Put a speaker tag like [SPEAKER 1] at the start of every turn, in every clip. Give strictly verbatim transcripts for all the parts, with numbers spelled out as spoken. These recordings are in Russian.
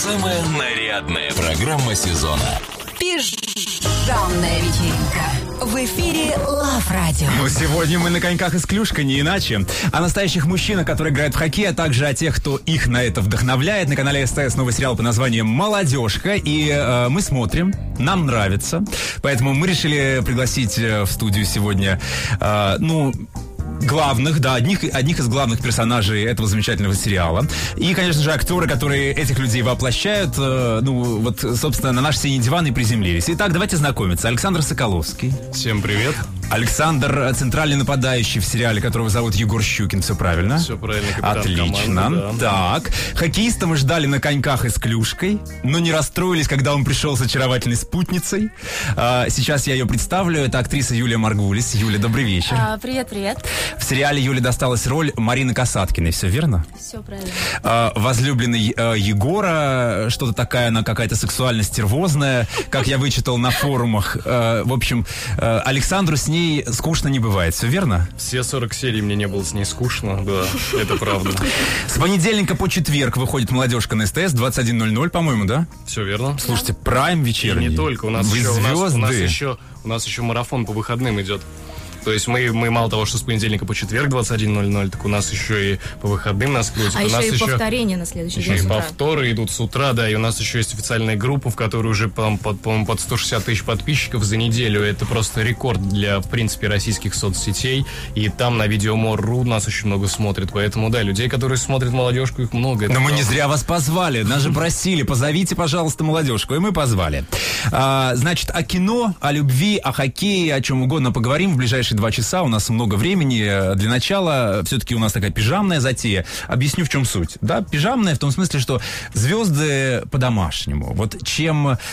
[SPEAKER 1] Самая нарядная программа сезона.
[SPEAKER 2] Пижамная вечеринка. В эфире Love Radio.
[SPEAKER 3] Ну, сегодня мы на коньках из Клюшка, не иначе. О настоящих мужчинах, которые играют в хоккей, а также о тех, кто их на это вдохновляет. На канале СТС новый сериал по названию «Молодежка». И э, мы смотрим, нам нравится. Поэтому мы решили пригласить в студию сегодня, э, ну... главных, да, одних, одних из главных персонажей этого замечательного сериала. И, конечно же, актеры, которые этих людей воплощают, э, ну, вот, собственно, на наш синий диван и приземлились. Итак, давайте знакомиться. Александр Соколовский.
[SPEAKER 4] Всем привет.
[SPEAKER 3] Александр, центральный нападающий в сериале, которого зовут Егор Щукин. Все правильно?
[SPEAKER 4] Все правильно, капитан
[SPEAKER 3] Отлично.
[SPEAKER 4] команды, да.
[SPEAKER 3] Так, хоккеиста мы ждали на коньках и с Клюшкой, но не расстроились, когда он пришел с очаровательной спутницей. А, сейчас я ее представлю. Это актриса Юлия Маргулис. Юля, добрый вечер.
[SPEAKER 5] А, привет, привет.
[SPEAKER 3] В сериале Юле досталась роль Марины Касаткиной, все верно?
[SPEAKER 5] Все правильно.
[SPEAKER 3] А, возлюбленный а, Егора, что-то такая, она какая-то сексуально стервозная, как я вычитал на форумах. А, в общем, а, Александру с ней скучно не бывает, все верно?
[SPEAKER 4] Все сорок серий мне не было с ней скучно, да, это правда.
[SPEAKER 3] С понедельника по четверг выходит «Молодежка» на СТС, двадцать один ноль ноль, по-моему, да?
[SPEAKER 4] Все верно.
[SPEAKER 3] Слушайте, прайм вечерний.
[SPEAKER 4] И не только, у нас,
[SPEAKER 3] Вы
[SPEAKER 4] еще, у, нас, у, нас
[SPEAKER 3] звезды.
[SPEAKER 4] еще, у нас еще марафон по выходным идет. То есть мы, мы мало того, что с понедельника по четверг двадцать один ноль ноль, так у нас еще и по выходным нас крутят.
[SPEAKER 5] А
[SPEAKER 4] у
[SPEAKER 5] еще
[SPEAKER 4] нас
[SPEAKER 5] и
[SPEAKER 4] еще
[SPEAKER 5] повторение на следующий
[SPEAKER 4] еще
[SPEAKER 5] день
[SPEAKER 4] и
[SPEAKER 5] с утра.
[SPEAKER 4] повторы идут с утра, да, и у нас еще есть официальная группа, в которой уже, по-моему, под, по-моему, под сто шестьдесят тысяч подписчиков за неделю. Это просто рекорд для, в принципе, российских соцсетей. И там на Видеомор точка ру нас очень много смотрят. Поэтому, да, людей, которые смотрят «Молодежку», их много.
[SPEAKER 3] Но мы
[SPEAKER 4] правда.
[SPEAKER 3] не зря вас позвали. Нас же просили, позовите, пожалуйста, «Молодежку». И мы позвали. А, значит, о кино, о любви, о хоккее, о чем угодно поговорим в ближайшие два часа. У нас много времени. Для начала все-таки у нас такая пижамная затея. Объясню, в чем суть. Да, пижамная в том смысле, что звезды по-домашнему. Вот чем э,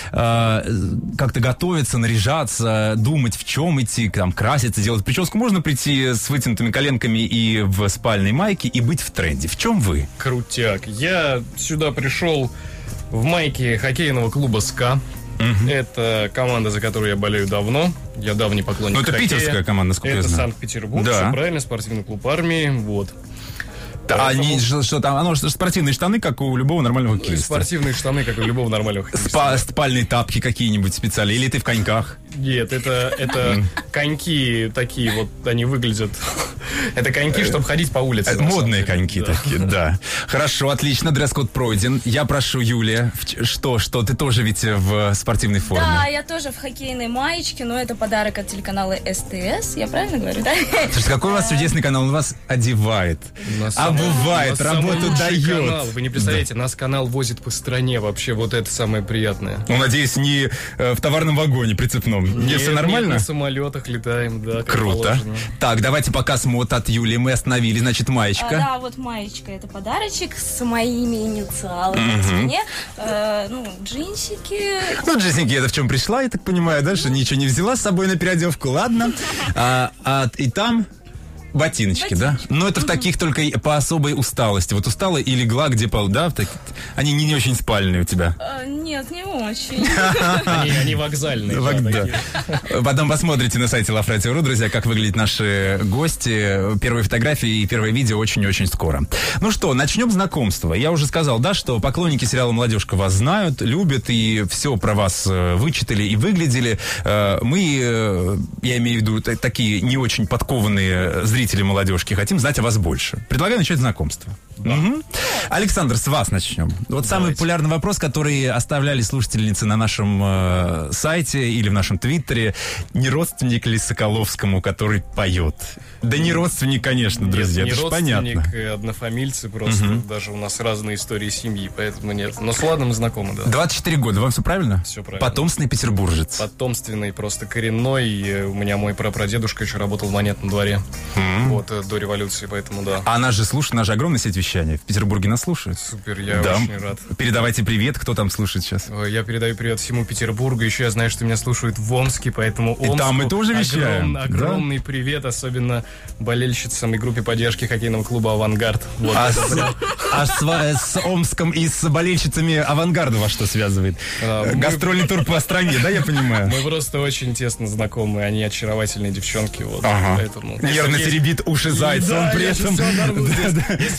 [SPEAKER 3] как-то готовиться, наряжаться, думать, в чем идти, там, краситься, делать прическу. Можно прийти с вытянутыми коленками и в спальной майке и быть в тренде. В чем вы?
[SPEAKER 4] Крутяк. Я сюда пришел в майке хоккейного клуба «СКА». Uh-huh. Это команда, за которую я болею давно. Я давний поклонник
[SPEAKER 3] Ну, это
[SPEAKER 4] хоккея.
[SPEAKER 3] питерская команда, насколько
[SPEAKER 4] это
[SPEAKER 3] я знаю.
[SPEAKER 4] Санкт-Петербург,
[SPEAKER 3] да.
[SPEAKER 4] все правильно, спортивный клуб армии, вот.
[SPEAKER 3] А
[SPEAKER 4] Поэтому...
[SPEAKER 3] они, что, что там, оно что, спортивные штаны, как у любого нормального хоккеиста.
[SPEAKER 4] Спортивные штаны, как у любого нормального хоккеиста.
[SPEAKER 3] Спа- спальные тапки какие-нибудь специальные, или ты в коньках?
[SPEAKER 4] Нет, это, это коньки такие вот, они выглядят... Это коньки, чтобы ходить по улице.
[SPEAKER 3] Модные коньки
[SPEAKER 4] да.
[SPEAKER 3] такие, да. Хорошо, отлично, дресс-код пройден. Я прошу, Юлия, что, что, ты тоже ведь в спортивной форме?
[SPEAKER 5] Да, я тоже в хоккейной маечке, но это подарок от телеканала СТС. Я правильно говорю, да?
[SPEAKER 3] Слушайте, какой у вас чудесный канал, он вас одевает, обувает, работу дает.
[SPEAKER 4] Канал. Вы не представляете, да. Нас канал возит по стране, вообще вот это самое приятное.
[SPEAKER 3] Ну, надеюсь, не э, в товарном вагоне прицепном.
[SPEAKER 4] Нет,
[SPEAKER 3] не все нормально?
[SPEAKER 4] Нет, на самолетах летаем, да.
[SPEAKER 3] Круто.
[SPEAKER 4] Положено.
[SPEAKER 3] Так, давайте показ мод от Юлии. Мы остановили, значит, маечка.
[SPEAKER 5] А, да, вот маечка, это подарочек с моими инициалами на спине. Э, ну, джинсики.
[SPEAKER 3] Ну, джинсики, это в чем пришла, я так понимаю, да, что ничего не взяла с собой на переодевку, ладно. А, а, и там... Ботиночки, Ботиночки, да? Но это в таких только по особой усталости. Вот устала и легла, где пол, да? В так... Они не, не очень спальные у тебя.
[SPEAKER 5] А, нет, не очень.
[SPEAKER 4] Они, они вокзальные.
[SPEAKER 3] Да, да. Потом посмотрите на сайте Love Radio точка ру, друзья, как выглядят наши гости. Первые фотографии и первое видео очень-очень скоро. Ну что, начнем знакомство. Я уже сказал, да, что поклонники сериала «Молодежка» вас знают, любят и все про вас вычитали и выглядели. Мы, я имею в виду, такие не очень подкованные зрители, зрители «Молодежки», хотим знать о вас больше. Предлагаю начать знакомство. Да. Угу. Александр, с вас начнем. Вот Давайте. Самый популярный вопрос, который оставляли слушательницы на нашем э, сайте или в нашем твиттере. Не родственник ли Соколовскому, который поет? Да не родственник, конечно, друзья,
[SPEAKER 4] нет,
[SPEAKER 3] это
[SPEAKER 4] не
[SPEAKER 3] же понятно.
[SPEAKER 4] Родственник, однофамильцы просто. Угу. Даже у нас разные истории семьи, поэтому нет. Но с Ладом мы знакомы, да.
[SPEAKER 3] двадцать четыре года, вам все правильно?
[SPEAKER 4] Все правильно.
[SPEAKER 3] Потомственный петербуржец.
[SPEAKER 4] Потомственный, просто коренной. У меня мой прапрадедушка еще работал в Монетном дворе. Mm-hmm. Вот, до революции, поэтому да.
[SPEAKER 3] А нас же слушают, нас же огромная сеть вещания. В Петербурге нас слушают.
[SPEAKER 4] Супер, я
[SPEAKER 3] да.
[SPEAKER 4] очень рад.
[SPEAKER 3] Передавайте привет, кто там слушает сейчас.
[SPEAKER 4] Я передаю привет всему Петербургу. Еще я знаю, что меня слушают в Омске, поэтому Омску.
[SPEAKER 3] И там мы тоже вещаем.
[SPEAKER 4] Огром, огромный да? привет, особенно болельщицам и группе поддержки хоккейного клуба «Авангард». Вот
[SPEAKER 3] а с, а с, с Омском и с болельщицами «Авангарда» вас что связывает? А, Гастрольный мы... тур по стране, да, я понимаю?
[SPEAKER 4] Мы просто очень тесно знакомы. Они очаровательные девчонки. Вот,
[SPEAKER 3] ага.
[SPEAKER 4] поэтому...
[SPEAKER 3] Нервно теребит уши зайца.
[SPEAKER 4] Да,
[SPEAKER 3] он при этом...
[SPEAKER 4] да, да. Если бы здесь еще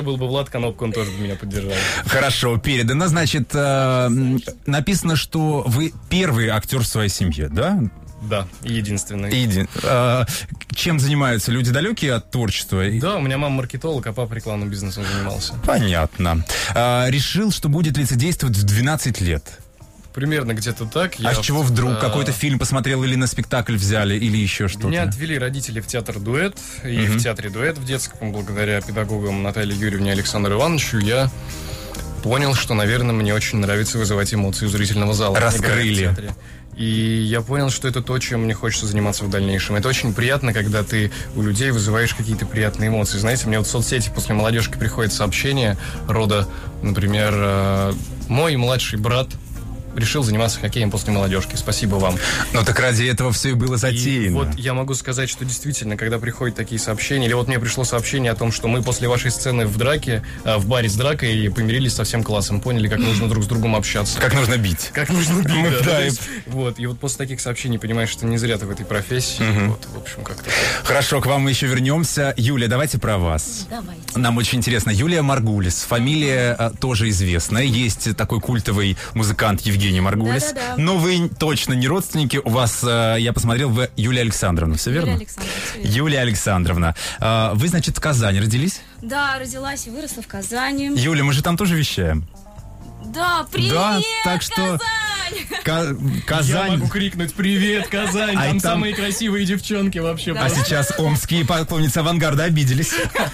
[SPEAKER 4] был бы Влад Конопко, он тоже бы меня поддержал.
[SPEAKER 3] Хорошо, передано. Значит, э, написано, что вы первый актер в своей семье, да?
[SPEAKER 4] Да, единственный.
[SPEAKER 3] Един. Э, чем занимаются люди далекие от творчества?
[SPEAKER 4] Да, у меня мама маркетолог, а папа рекламным бизнесом занимался.
[SPEAKER 3] Понятно. Э, решил, что будет лицедействовать в двенадцать лет.
[SPEAKER 4] Примерно где-то так.
[SPEAKER 3] А
[SPEAKER 4] я
[SPEAKER 3] с чего вдруг?
[SPEAKER 4] А...
[SPEAKER 3] Какой-то фильм посмотрел или на спектакль взяли, или еще что-то?
[SPEAKER 4] Меня отвели родители в театр «Дуэт», и mm-hmm. в театре «Дуэт» в детском, благодаря педагогам Наталье Юрьевне и Александру Ивановичу, я понял, что, наверное, мне очень нравится вызывать эмоции у зрительного зала.
[SPEAKER 3] Раскрыли.
[SPEAKER 4] И я понял, что это то, чем мне хочется заниматься в дальнейшем. Это очень приятно, когда ты у людей вызываешь какие-то приятные эмоции. Знаете, мне вот в соцсети после молодежки приходят сообщения рода, например, мой младший брат решил заниматься хоккеем после молодежки. Спасибо вам.
[SPEAKER 3] Ну так ради этого все и было затеяно.
[SPEAKER 4] И вот я могу сказать, что действительно, когда приходят такие сообщения, или вот мне пришло сообщение о том, что мы после вашей сцены в драке, в баре с дракой помирились со всем классом, поняли, как нужно друг с другом общаться.
[SPEAKER 3] Как нужно бить.
[SPEAKER 4] Как нужно бить, да.
[SPEAKER 3] да,
[SPEAKER 4] да
[SPEAKER 3] и...
[SPEAKER 4] есть, вот, и вот после таких сообщений понимаешь, что не зря ты в этой профессии. Угу. Вот, в общем, как-то.
[SPEAKER 3] Хорошо, к вам мы еще вернемся. Юлия, давайте про вас.
[SPEAKER 5] Давайте.
[SPEAKER 3] Нам очень интересно. Юлия Маргулис. Фамилия а, тоже известная. Есть такой культовый музыкант Евгений Маргулис.
[SPEAKER 5] Да-да-да.
[SPEAKER 3] Но вы точно не родственники. У вас, э, я посмотрел, вы Юлия Александровна, все верно?
[SPEAKER 5] Юлия Александровна, все верно.
[SPEAKER 3] Юлия Александровна. Э, вы, значит, в Казани родились?
[SPEAKER 5] Да, родилась и выросла в Казани.
[SPEAKER 3] Юля, мы же там тоже вещаем.
[SPEAKER 5] Да, привет,
[SPEAKER 3] да, так что...
[SPEAKER 5] Казань!
[SPEAKER 3] Казань.
[SPEAKER 4] Я могу крикнуть «Привет, Казань!»
[SPEAKER 3] А
[SPEAKER 4] Там,
[SPEAKER 3] там
[SPEAKER 4] самые красивые девчонки вообще.
[SPEAKER 3] А сейчас омские поклонницы авангарда обиделись.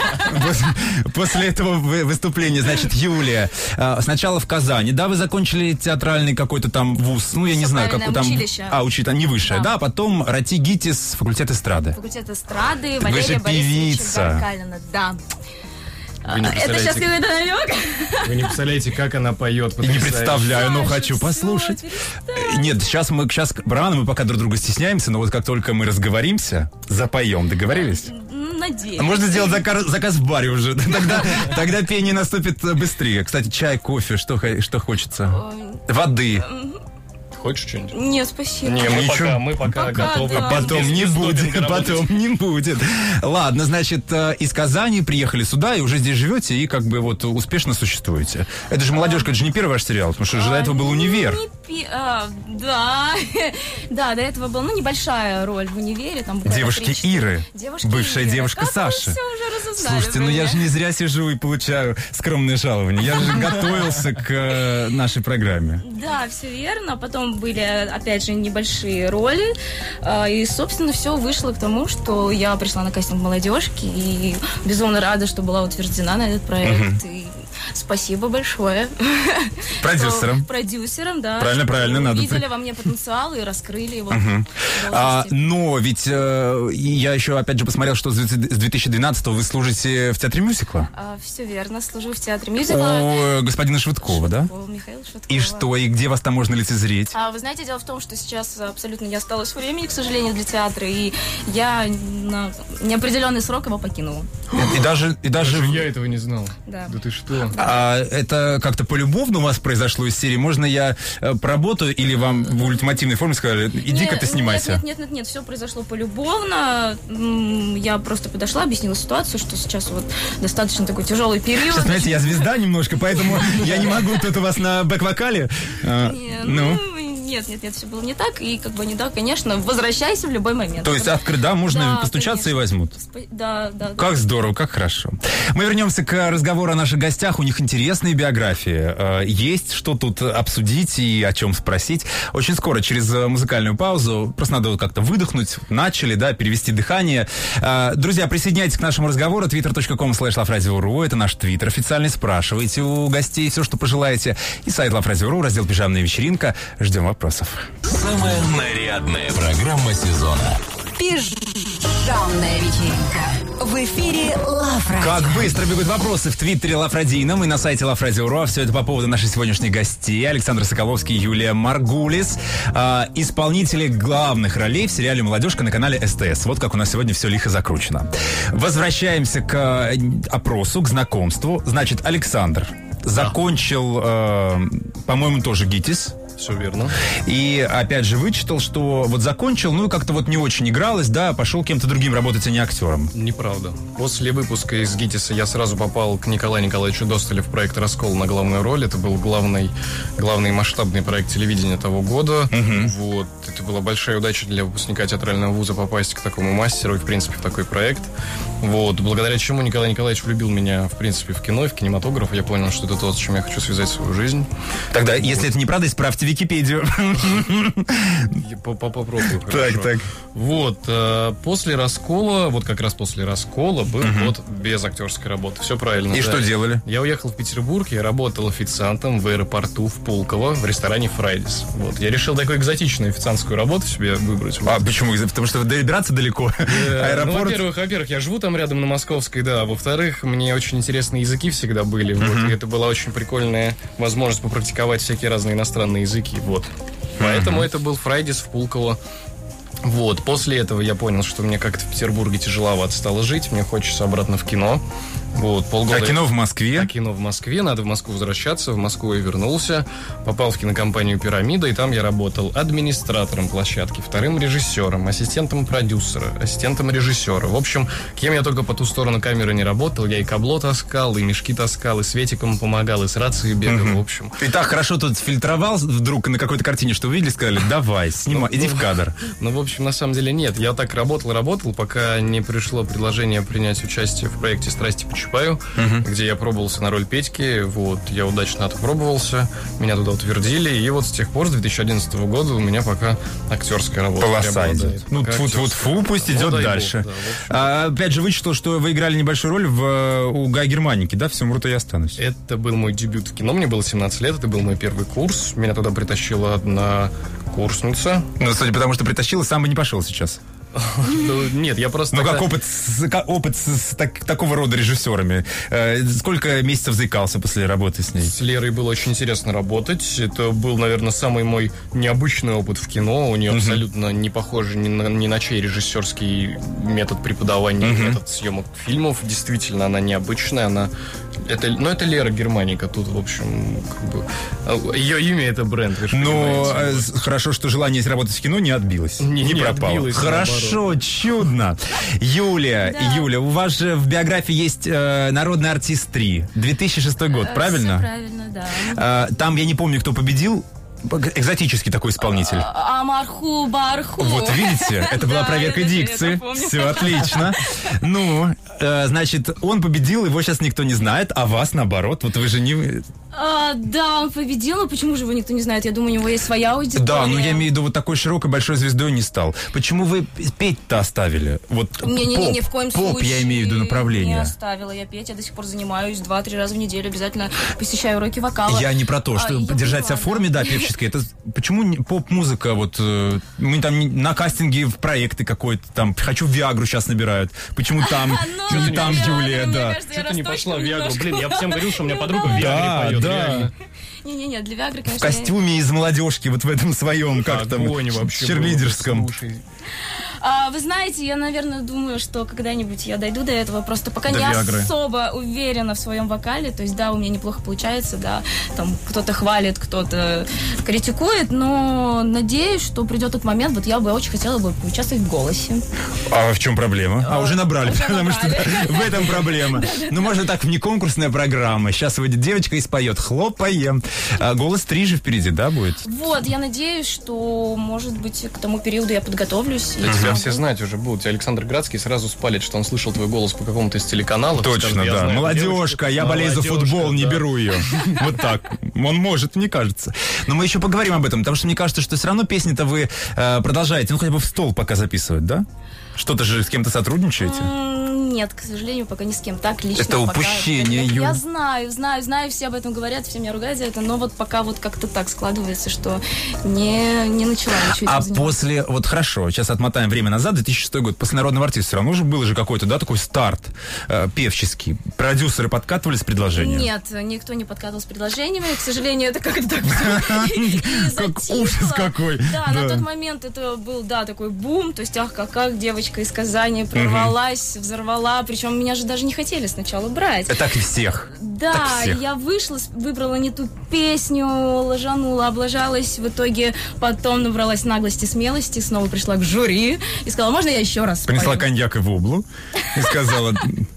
[SPEAKER 3] После этого выступления, значит, Юлия. Сначала в Казани. Да, вы закончили театральный какой-то там вуз. Ну, я не знаю, какой там...
[SPEAKER 5] училище.
[SPEAKER 3] А, учитель, не высшее. Да, потом Рати Гитис, факультет эстрады.
[SPEAKER 5] Факультет эстрады,
[SPEAKER 3] Вы
[SPEAKER 5] Валерия
[SPEAKER 3] же
[SPEAKER 5] Борисовича
[SPEAKER 3] певица.
[SPEAKER 5] Гаркалина. Да. Это сейчас какой-то намек?
[SPEAKER 4] Вы не представляете, как она поет.
[SPEAKER 3] Не представляю, но
[SPEAKER 5] Саша,
[SPEAKER 3] хочу
[SPEAKER 5] всё,
[SPEAKER 3] послушать.
[SPEAKER 5] перестань.
[SPEAKER 3] Нет, сейчас мы сейчас рано, мы пока друг друга стесняемся, но вот как только мы разговоримся, запоем. Договорились?
[SPEAKER 5] Надеюсь.
[SPEAKER 3] Можно сделать заказ, заказ в баре уже. Тогда, тогда пение наступит быстрее. Кстати, чай, кофе, что, что хочется? Воды.
[SPEAKER 4] Хочешь что-нибудь?
[SPEAKER 5] Нет, спасибо.
[SPEAKER 4] Не, мы
[SPEAKER 3] Ничего.
[SPEAKER 4] пока, мы пока,
[SPEAKER 5] Пока,
[SPEAKER 4] готовы.
[SPEAKER 5] да.
[SPEAKER 3] Потом
[SPEAKER 4] без-
[SPEAKER 3] не
[SPEAKER 4] без
[SPEAKER 3] будет,
[SPEAKER 4] допинга
[SPEAKER 3] потом
[SPEAKER 4] работать.
[SPEAKER 3] не будет. Ладно, значит, э, из Казани приехали сюда и уже здесь живете и как бы вот успешно существуете. Это же «Молодежка», это же не первый ваш сериал, потому что же до этого был «Универ».
[SPEAKER 5] Не пи- а, да. Да, до этого была, ну, небольшая роль в «Универе». Там буквально
[SPEAKER 3] Девушки
[SPEAKER 5] три-четыре.
[SPEAKER 3] Иры,
[SPEAKER 5] Девушки
[SPEAKER 3] бывшая
[SPEAKER 5] Иры.
[SPEAKER 3] девушка
[SPEAKER 5] Как
[SPEAKER 3] Саши.
[SPEAKER 5] вы всё уже разузнали
[SPEAKER 3] Слушайте,
[SPEAKER 5] про
[SPEAKER 3] ну я
[SPEAKER 5] меня?
[SPEAKER 3] же не зря сижу и получаю скромное жалование. Я же готовился к э, нашей программе.
[SPEAKER 5] Да, все верно. Потом были, опять же, небольшие роли. А, И, собственно, все вышло к тому, что я пришла на кастинг молодежки и безумно рада, что была утверждена на этот проект. И спасибо большое.
[SPEAKER 3] Продюсерам.
[SPEAKER 5] Что- Продюсерам, да.
[SPEAKER 3] Правильно,
[SPEAKER 5] что
[SPEAKER 3] правильно, надо
[SPEAKER 5] Увидели
[SPEAKER 3] при-
[SPEAKER 5] во мне потенциал и раскрыли его.
[SPEAKER 3] А, но ведь э, я еще опять же посмотрел, что с две тысячи двенадцатого вы служите в театре мюзикла
[SPEAKER 5] все верно. Служу в театре мюзикла.
[SPEAKER 3] у э, господина Швыдкова, да?
[SPEAKER 5] О, Михаила Швыдкова.
[SPEAKER 3] И что, и где вас там можно лицезреть?
[SPEAKER 5] А, вы знаете, дело в том, что сейчас абсолютно не осталось времени, к сожалению, для театра, и я на неопределенный срок его покинула.
[SPEAKER 3] И даже, и даже
[SPEAKER 4] Даже я этого не знал.
[SPEAKER 5] Да.
[SPEAKER 4] Да ты что?
[SPEAKER 3] а, это как-то полюбовно у вас произошло из серии? Можно я э, поработаю или вам в ультимативной форме сказали, иди-ка
[SPEAKER 5] Нет,
[SPEAKER 3] ты снимайся?
[SPEAKER 5] Нет, нет, нет, нет, все произошло полюбовно. М, Я просто подошла, объяснила ситуацию, что сейчас вот достаточно такой тяжелый период.
[SPEAKER 3] Сейчас, знаете, я звезда немножко, поэтому я не могу тут у вас на бэк-вокале. А,
[SPEAKER 5] Не,
[SPEAKER 3] ну,
[SPEAKER 5] ну, нет, нет, нет, все было не так. И как бы не да, конечно, возвращайся в любой момент.
[SPEAKER 3] то есть открыто, да, можно
[SPEAKER 5] Да,
[SPEAKER 3] постучаться
[SPEAKER 5] конечно.
[SPEAKER 3] и возьмут.
[SPEAKER 5] Спа- Да, да. да.
[SPEAKER 3] Как здорово, как хорошо. Мы вернемся к разговору о наших гостях. У них интересные биографии. Э, Есть что тут обсудить и о чем спросить. Очень скоро, через э, музыкальную паузу. Просто надо вот как-то выдохнуть. Начали, да, перевести дыхание. Э, Друзья, присоединяйтесь к нашему разговору. твиттер точка ком слэш лаврадио.ру. Это наш твиттер официальный. Спрашивайте у гостей все, что пожелаете. И сайт лаврадио.ру, раздел «Пижамная вечеринка». Ждем вопросов.
[SPEAKER 1] Самая нарядная программа сезона.
[SPEAKER 2] Пижамная вечеринка. В эфире Лав Радио.
[SPEAKER 3] Как быстро бегут вопросы в твиттере Лаврадином и на сайте лаврадио.ру. Все это по поводу нашей сегодняшней гостей. Александр Соколовский и Юлия Маргулис. э, Исполнители главных ролей в сериале «Молодежка» на канале СТС. Вот как у нас сегодня все лихо закручено. Возвращаемся к э, опросу, к знакомству. Значит, Александр, закончил, э, по-моему, тоже ГИТИС.
[SPEAKER 4] Все верно.
[SPEAKER 3] И опять же вычитал, что вот закончил, ну и как-то вот не очень игралось, да, пошел кем-то другим работать, а не актером.
[SPEAKER 4] Неправда. После выпуска из ГИТИСа я сразу попал к Николаю Николаевичу Досталю в проект «Раскол» на главную роль. Это был главный, главный масштабный проект телевидения того года. Угу. Вот. Это была большая удача для выпускника театрального вуза попасть к такому мастеру и, в принципе, в такой проект. Вот. Благодаря чему Николай Николаевич влюбил меня, в принципе, в кино и в кинематограф. Я понял, что это то, с чем я хочу связать свою жизнь.
[SPEAKER 3] Тогда, вот. Если это неправда, исправьте Википедию.
[SPEAKER 4] Попробую.
[SPEAKER 3] Так, так.
[SPEAKER 4] Вот. После «Раскола», вот как раз после «Раскола» был год без актерской работы. Все правильно.
[SPEAKER 3] И что делали?
[SPEAKER 4] Я уехал в Петербург, я работал официантом в аэропорту в Пулково, в ресторане «Фрайдис». Вот. Я решил такую экзотичную официантскую работу себе выбрать.
[SPEAKER 3] А почему? Потому что добираться далеко?
[SPEAKER 4] Аэропорт? Ну, во-первых, во-первых, я живу там рядом на Московской, да. Во-вторых, мне очень интересные языки всегда были. Вот. И это была очень прикольная возможность попрактиковать всякие разные иностранные языки. Вот. Поэтому mm-hmm. это был «Фрайдис» в Пулково. Вот, после этого я понял, что мне как-то в Петербурге тяжеловато стало жить, мне хочется обратно в кино. Вот, полгода...
[SPEAKER 3] А кино в Москве?
[SPEAKER 4] А кино в Москве, надо в Москву возвращаться. В Москву я вернулся, попал в кинокомпанию «Пирамида», и там я работал администратором площадки, вторым режиссером, ассистентом продюсера, ассистентом режиссера. В общем, кем я только по ту сторону камеры не работал, я и кабло таскал, и мешки таскал, и Светиком помогал, и с рацией бегал, mm-hmm. в общем.
[SPEAKER 3] Ты так хорошо тут фильтровал вдруг на какой-то картине, что увидели, сказали, давай, снимай, иди в кадр.
[SPEAKER 4] Ну, в общем, на самом деле нет. Я так работал, работал, пока не пришло предложение принять участие в проекте «Страсти по Чапаю», uh-huh. где я пробовался на роль Петьки. Вот, я удачно отпробовался, меня туда утвердили, и вот с тех пор, с две тысячи одиннадцатого года, у меня пока актерская работа.
[SPEAKER 3] Полоса идет. Ну, тьфу-тьфу-тьфу, пусть идет ну, дальше. Бог, да, а, опять же, вычитал, что вы играли небольшую роль в, у Гая Германики, да, «Всем умрут, и я останусь».
[SPEAKER 4] Это был мой дебют в кино, мне было семнадцать лет, это был мой первый курс. Меня туда притащила одна курсница.
[SPEAKER 3] Ну, судя по тому, что притащила, сам бы не пошел сейчас.
[SPEAKER 4] Ну, нет, я просто...
[SPEAKER 3] Ну, тогда... как опыт, с, как опыт с так, такого рода режиссерами. Э, сколько месяцев заикался после работы с ней?
[SPEAKER 4] С Лерой было очень интересно работать. Это был, наверное, самый мой необычный опыт в кино. У нее uh-huh. абсолютно не похожий ни на, ни на чей режиссерский метод преподавания, uh-huh. метод съемок фильмов. Действительно, она необычная, она... Это, ну, это Лера Германика. Тут, в общем, как бы... Ее имя — это бренд.
[SPEAKER 3] Но хорошо, что желание работать в кино не отбилось. Не, не, не пропало. Отбилось, хорошо, наоборот. Чудно. Юля, да. Юля, у вас же в биографии есть э, «Народный артист три», две тысячи шестой год, правильно?
[SPEAKER 5] Все правильно, да.
[SPEAKER 3] Э, там, я не помню, кто победил. Экзотический такой исполнитель.
[SPEAKER 5] Амарху Барху.
[SPEAKER 3] Вот видите, это была проверка дикции. Все отлично. Ну, значит, он победил, его сейчас никто не знает, а вас наоборот. Вот вы же не...
[SPEAKER 5] А, да, он победил, но почему же его никто не знает? Я думаю, у него есть своя аудитория.
[SPEAKER 3] Да, но я имею в виду, вот такой широкой большой звездой не стал. Почему вы петь-то оставили? Вот
[SPEAKER 5] Не-не-не, ни в коем
[SPEAKER 3] поп,
[SPEAKER 5] случае.
[SPEAKER 3] Я имею в виду направление.
[SPEAKER 5] Не оставила я петь, я до сих пор занимаюсь два-три раза в неделю, обязательно посещаю уроки вокала.
[SPEAKER 3] Я не про то, что а, держать себя в форме, да, певческой. Это почему поп-музыка, вот мы там на кастинге в проекты какой-то, там, хочу Виагру сейчас набирают. Почему там, не там Юлия, да.
[SPEAKER 4] Что ты не пошла в Виагру? Блин, я всем говорил, что у меня подруга в Виагре поет. Да.
[SPEAKER 5] Не-не-не, для Виагры, конечно...
[SPEAKER 3] В костюме из молодежки, вот в этом своем, как там, черлидерском.
[SPEAKER 5] А, вы знаете, я, наверное, думаю, что когда-нибудь я дойду до этого, просто пока до не Виагры. Особо уверена в своем вокале, то есть, да, у меня неплохо получается, да, там кто-то хвалит, кто-то критикует, но надеюсь, что придет тот момент, вот я бы очень хотела бы поучаствовать в «Голосе».
[SPEAKER 3] А в чем проблема? А, уже набрали, потому что в этом проблема. Ну, можно так, внеконкурсная программа, сейчас выйдет девочка и споет, хлопаем. «Голос три» же впереди, да, будет?
[SPEAKER 5] Вот, я надеюсь, что, может быть, к тому периоду я подготовлюсь.
[SPEAKER 4] Тебя все знать уже будут. Александр Градский сразу спалит, что он слышал твой голос по какому-то из телеканалов.
[SPEAKER 3] Точно, скажет, да. Молодежка, я болею за футбол, не беру ее. Вот так. Он может, мне кажется. Но мы еще поговорим об этом, потому что мне кажется, что все равно песни-то вы продолжаете, ну, хотя бы в стол пока записывать, да? Что-то же с кем-то сотрудничаете?
[SPEAKER 5] Нет, к сожалению, пока ни с кем. Так, лично.
[SPEAKER 3] Это упущение,
[SPEAKER 5] Юль. Я знаю, знаю, знаю, все об этом говорят, все меня ругают за это, но вот пока вот как-то так складывается, что не, не начала ничего
[SPEAKER 3] А
[SPEAKER 5] заниматься.
[SPEAKER 3] После, вот хорошо, сейчас отмотаем время назад, две тысячи шестой год, после «Народного артиста» все равно уже был же какой-то, да, такой старт э, певческий. Продюсеры подкатывали с предложением?
[SPEAKER 5] Нет, никто не подкатывал с предложениями, к сожалению, это как-то так все.
[SPEAKER 3] Как ужас какой.
[SPEAKER 5] Да, на тот момент это был, да, такой бум, то есть, ах, как девочка из Казани прорвалась, взорвалась пошла, причем меня же даже не хотели сначала брать.
[SPEAKER 3] Это так и всех.
[SPEAKER 5] Да,
[SPEAKER 3] так всех.
[SPEAKER 5] Я вышла, выбрала не ту песню, ложанула, облажалась, в итоге потом набралась наглости, смелости, снова пришла к жюри и сказала, можно я еще раз спою?
[SPEAKER 3] Принесла коньяк и воблу и сказала...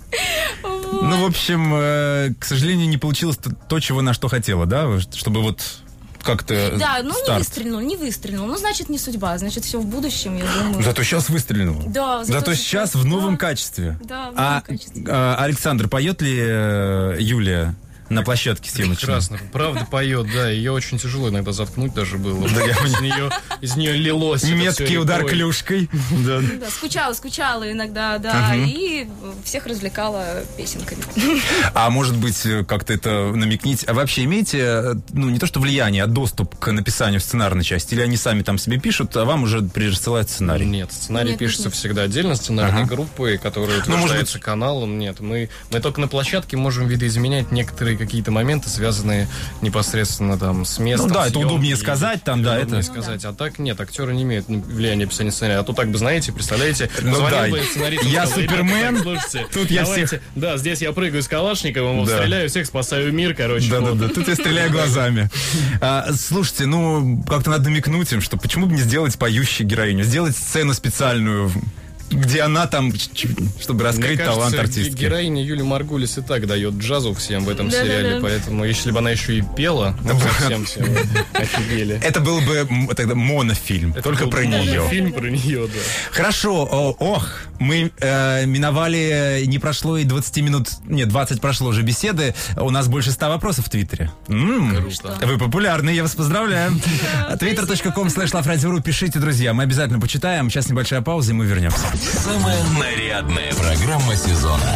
[SPEAKER 3] Ну, в общем, к сожалению, не получилось то, чего на что хотела, да? Чтобы вот... как-то
[SPEAKER 5] Да, ну
[SPEAKER 3] старт.
[SPEAKER 5] не выстрелил, не выстрелил. Ну, значит, не судьба, значит, все в будущем, я думаю.
[SPEAKER 3] Зато сейчас выстрелил.
[SPEAKER 5] Да,
[SPEAKER 3] зато, зато сейчас, сейчас в новом
[SPEAKER 5] да.
[SPEAKER 3] качестве.
[SPEAKER 5] Да, в новом
[SPEAKER 3] а,
[SPEAKER 5] качестве.
[SPEAKER 3] А, Александр, поет ли э, Юлия на площадке съемочной?
[SPEAKER 4] Прекрасно. Правда поет, да. Ее очень тяжело иногда заткнуть даже было. Да, из нее, из нее лилось.
[SPEAKER 3] Немецкий удар клюшкой.
[SPEAKER 5] Да. Да, скучала, скучала иногда, да. Угу. И всех развлекала песенками.
[SPEAKER 3] А может быть, как-то это намекните? А вообще имеете, ну, не то что влияние, а доступ к написанию сценарной части? Или они сами там себе пишут, а вам уже присылают сценарий?
[SPEAKER 4] Нет, сценарий нет, пишется нет. всегда отдельно, сценарной ага. группой, которая утверждается ну, быть... каналом. Нет, мы, мы только на площадке можем видоизменять некоторые какие-то моменты, связанные непосредственно там с местом.
[SPEAKER 3] Ну да, это удобнее сказать там, да, это...
[SPEAKER 4] сказать. А так нет, актеры не имеют влияния писания сценария. А то так бы, знаете, представляете,
[SPEAKER 3] ну, да.
[SPEAKER 4] бы сценарист.
[SPEAKER 3] Я Супермен,
[SPEAKER 4] слушайте,
[SPEAKER 3] тут я
[SPEAKER 4] давайте,
[SPEAKER 3] всех...
[SPEAKER 4] Да, здесь я прыгаю с Калашниковым, да. стреляю всех, спасаю мир, короче.
[SPEAKER 3] Да-да-да, тут я стреляю глазами. А, слушайте, ну, как-то надо намекнуть им, что почему бы не сделать поющую героиню, сделать сцену специальную, где она там, чтобы раскрыть
[SPEAKER 4] Мне
[SPEAKER 3] талант
[SPEAKER 4] кажется,
[SPEAKER 3] артистки.
[SPEAKER 4] Героиня Юлия Маргулис и так дает джазу всем в этом
[SPEAKER 5] да,
[SPEAKER 4] сериале,
[SPEAKER 5] да, да.
[SPEAKER 4] поэтому если бы она еще и пела, ну, совсем все офигели.
[SPEAKER 3] Это был бы тогда монофильм,
[SPEAKER 4] Это
[SPEAKER 3] только про нее.
[SPEAKER 4] Монофильм про нее, да.
[SPEAKER 3] Хорошо, о, ох, мы э, миновали, не прошло и двадцать минут, нет, двадцать прошло уже беседы, у нас больше ста вопросов в Твиттере. М-м, вы популярны, я вас поздравляю. твиттер точка ком слэш лаврадиору, пишите, друзья, мы обязательно почитаем. Сейчас небольшая пауза, и мы вернемся.
[SPEAKER 1] Самая нарядная программа сезона.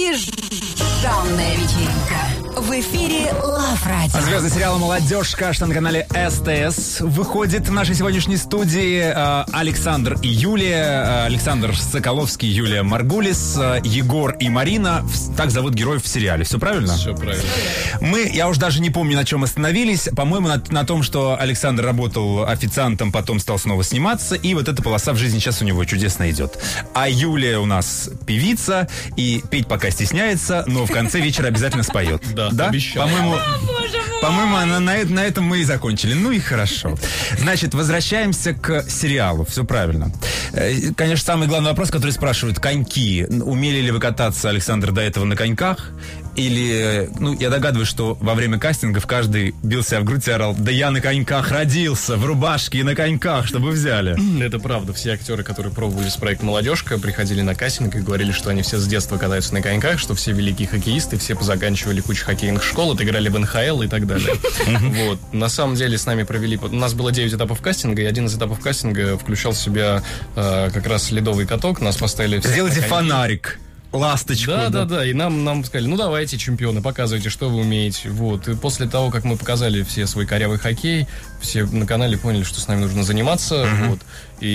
[SPEAKER 2] Пижамная вечеринка. В эфире Лав Радио.
[SPEAKER 3] Звезды сериала «Молодежка», что на канале СТС. Выходит в нашей сегодняшней студии э, Александр и Юлия. Э, Александр Соколовский, Юлия Маргулис, э, Егор и Марина. Так зовут героев в сериале. Все правильно?
[SPEAKER 4] Все правильно.
[SPEAKER 3] Мы, я уж даже не помню, на чем остановились. По-моему, на, на том, что Александр работал официантом, потом стал снова сниматься. И вот эта полоса в жизни сейчас у него чудесно идет. А Юлия у нас певица. И петь пока стесняется, но в конце вечера обязательно споет.
[SPEAKER 4] Да,
[SPEAKER 3] да? По-моему, по-моему, на, на, на этом мы и закончили. Ну и хорошо. Значит, возвращаемся к сериалу. Все правильно. Конечно, самый главный вопрос, который спрашивают: коньки. Умели ли вы кататься, Александр, до этого на коньках? Или, ну, я догадываюсь, что во время кастингов каждый бился в грудь и орал: да я на коньках родился, в рубашке и на коньках, чтобы взяли.
[SPEAKER 4] Это правда. Все актеры, которые пробовали с проекта «Молодежка», приходили на кастинг и говорили, что они все с детства катаются на коньках, что все великие хоккеисты, все позаканчивали кучу хоккейных школ, отыграли в эн ха эл и так далее. Вот. На самом деле с нами провели... У нас было девять этапов кастинга, и один из этапов кастинга включал в себя э, как раз ледовый каток. Нас поставили...
[SPEAKER 3] Сделайте фонарик. Ласточку.
[SPEAKER 4] Да, да, да, да. И нам, нам сказали: ну давайте, чемпионы, показывайте, что вы умеете. Вот. И после того, как мы показали все свой корявый хоккей, все на канале поняли, что с нами нужно заниматься. Uh-huh. Вот.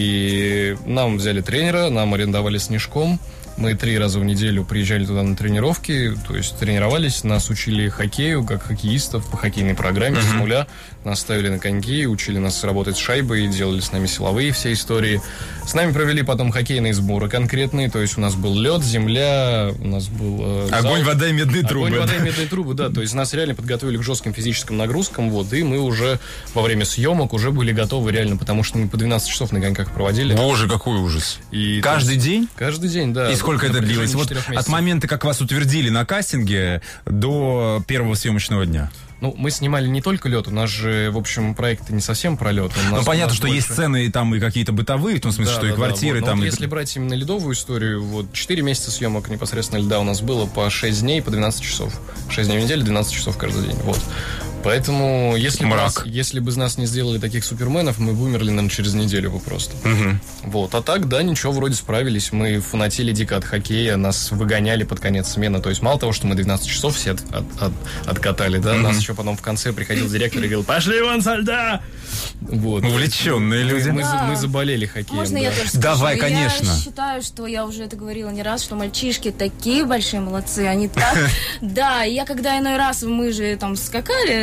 [SPEAKER 4] И нам взяли тренера, нам арендовали Снежком. Мы три раза в неделю приезжали туда на тренировки, то есть тренировались, нас учили хоккею, как хоккеистов, по хоккейной программе uh-huh. с нуля. Нас ставили на коньки, учили нас работать с шайбой, делали с нами силовые все истории. С нами провели потом хоккейные сборы конкретные, то есть у нас был лед, земля, у нас был... Э,
[SPEAKER 3] Огонь, вода и медные трубы.
[SPEAKER 4] Огонь, вода и медные трубы, да. То есть нас реально подготовили к жестким физическим нагрузкам, вот, и мы уже во время съемок уже были готовы реально, потому что мы по двенадцать часов на коньках проводили.
[SPEAKER 3] Боже, какой ужас.
[SPEAKER 4] И,
[SPEAKER 3] каждый
[SPEAKER 4] есть,
[SPEAKER 3] день?
[SPEAKER 4] Каждый день, да.
[SPEAKER 3] И сколько это длилось? Вот от момента, как вас утвердили на кастинге, до первого съемочного дня.
[SPEAKER 4] Ну, мы снимали не только лед, у нас же, в общем, проект не совсем про лед.
[SPEAKER 3] Ну, понятно, что больше... есть сцены там и какие-то бытовые, в том смысле, да, что да, и квартиры
[SPEAKER 4] да, вот.
[SPEAKER 3] там...
[SPEAKER 4] Вот
[SPEAKER 3] и...
[SPEAKER 4] если брать именно ледовую историю, вот четыре месяца съемок непосредственно льда у нас было по шесть дней, по двенадцать часов. шесть дней в неделю, двенадцать часов каждый день, вот. Поэтому, если бы, нас, если бы из нас не сделали таких суперменов, мы бы умерли, наверное, через неделю бы просто. Угу. Вот. А так, да, ничего, вроде справились. Мы фанатели дико от хоккея, нас выгоняли под конец смены. То есть, мало того, что мы двенадцать часов все от, от, от, откатали, да, угу. нас еще потом в конце приходил директор и говорил: пошли вон со льда! Вот.
[SPEAKER 3] Увлеченные люди.
[SPEAKER 4] Мы,
[SPEAKER 5] да.
[SPEAKER 4] мы заболели хоккеем.
[SPEAKER 5] Можно
[SPEAKER 4] да.
[SPEAKER 5] я тоже скажу?
[SPEAKER 3] Давай, конечно.
[SPEAKER 5] Я считаю, что я уже это говорила не раз, что мальчишки такие большие молодцы, они так... Да, я когда иной раз, мы же там скакали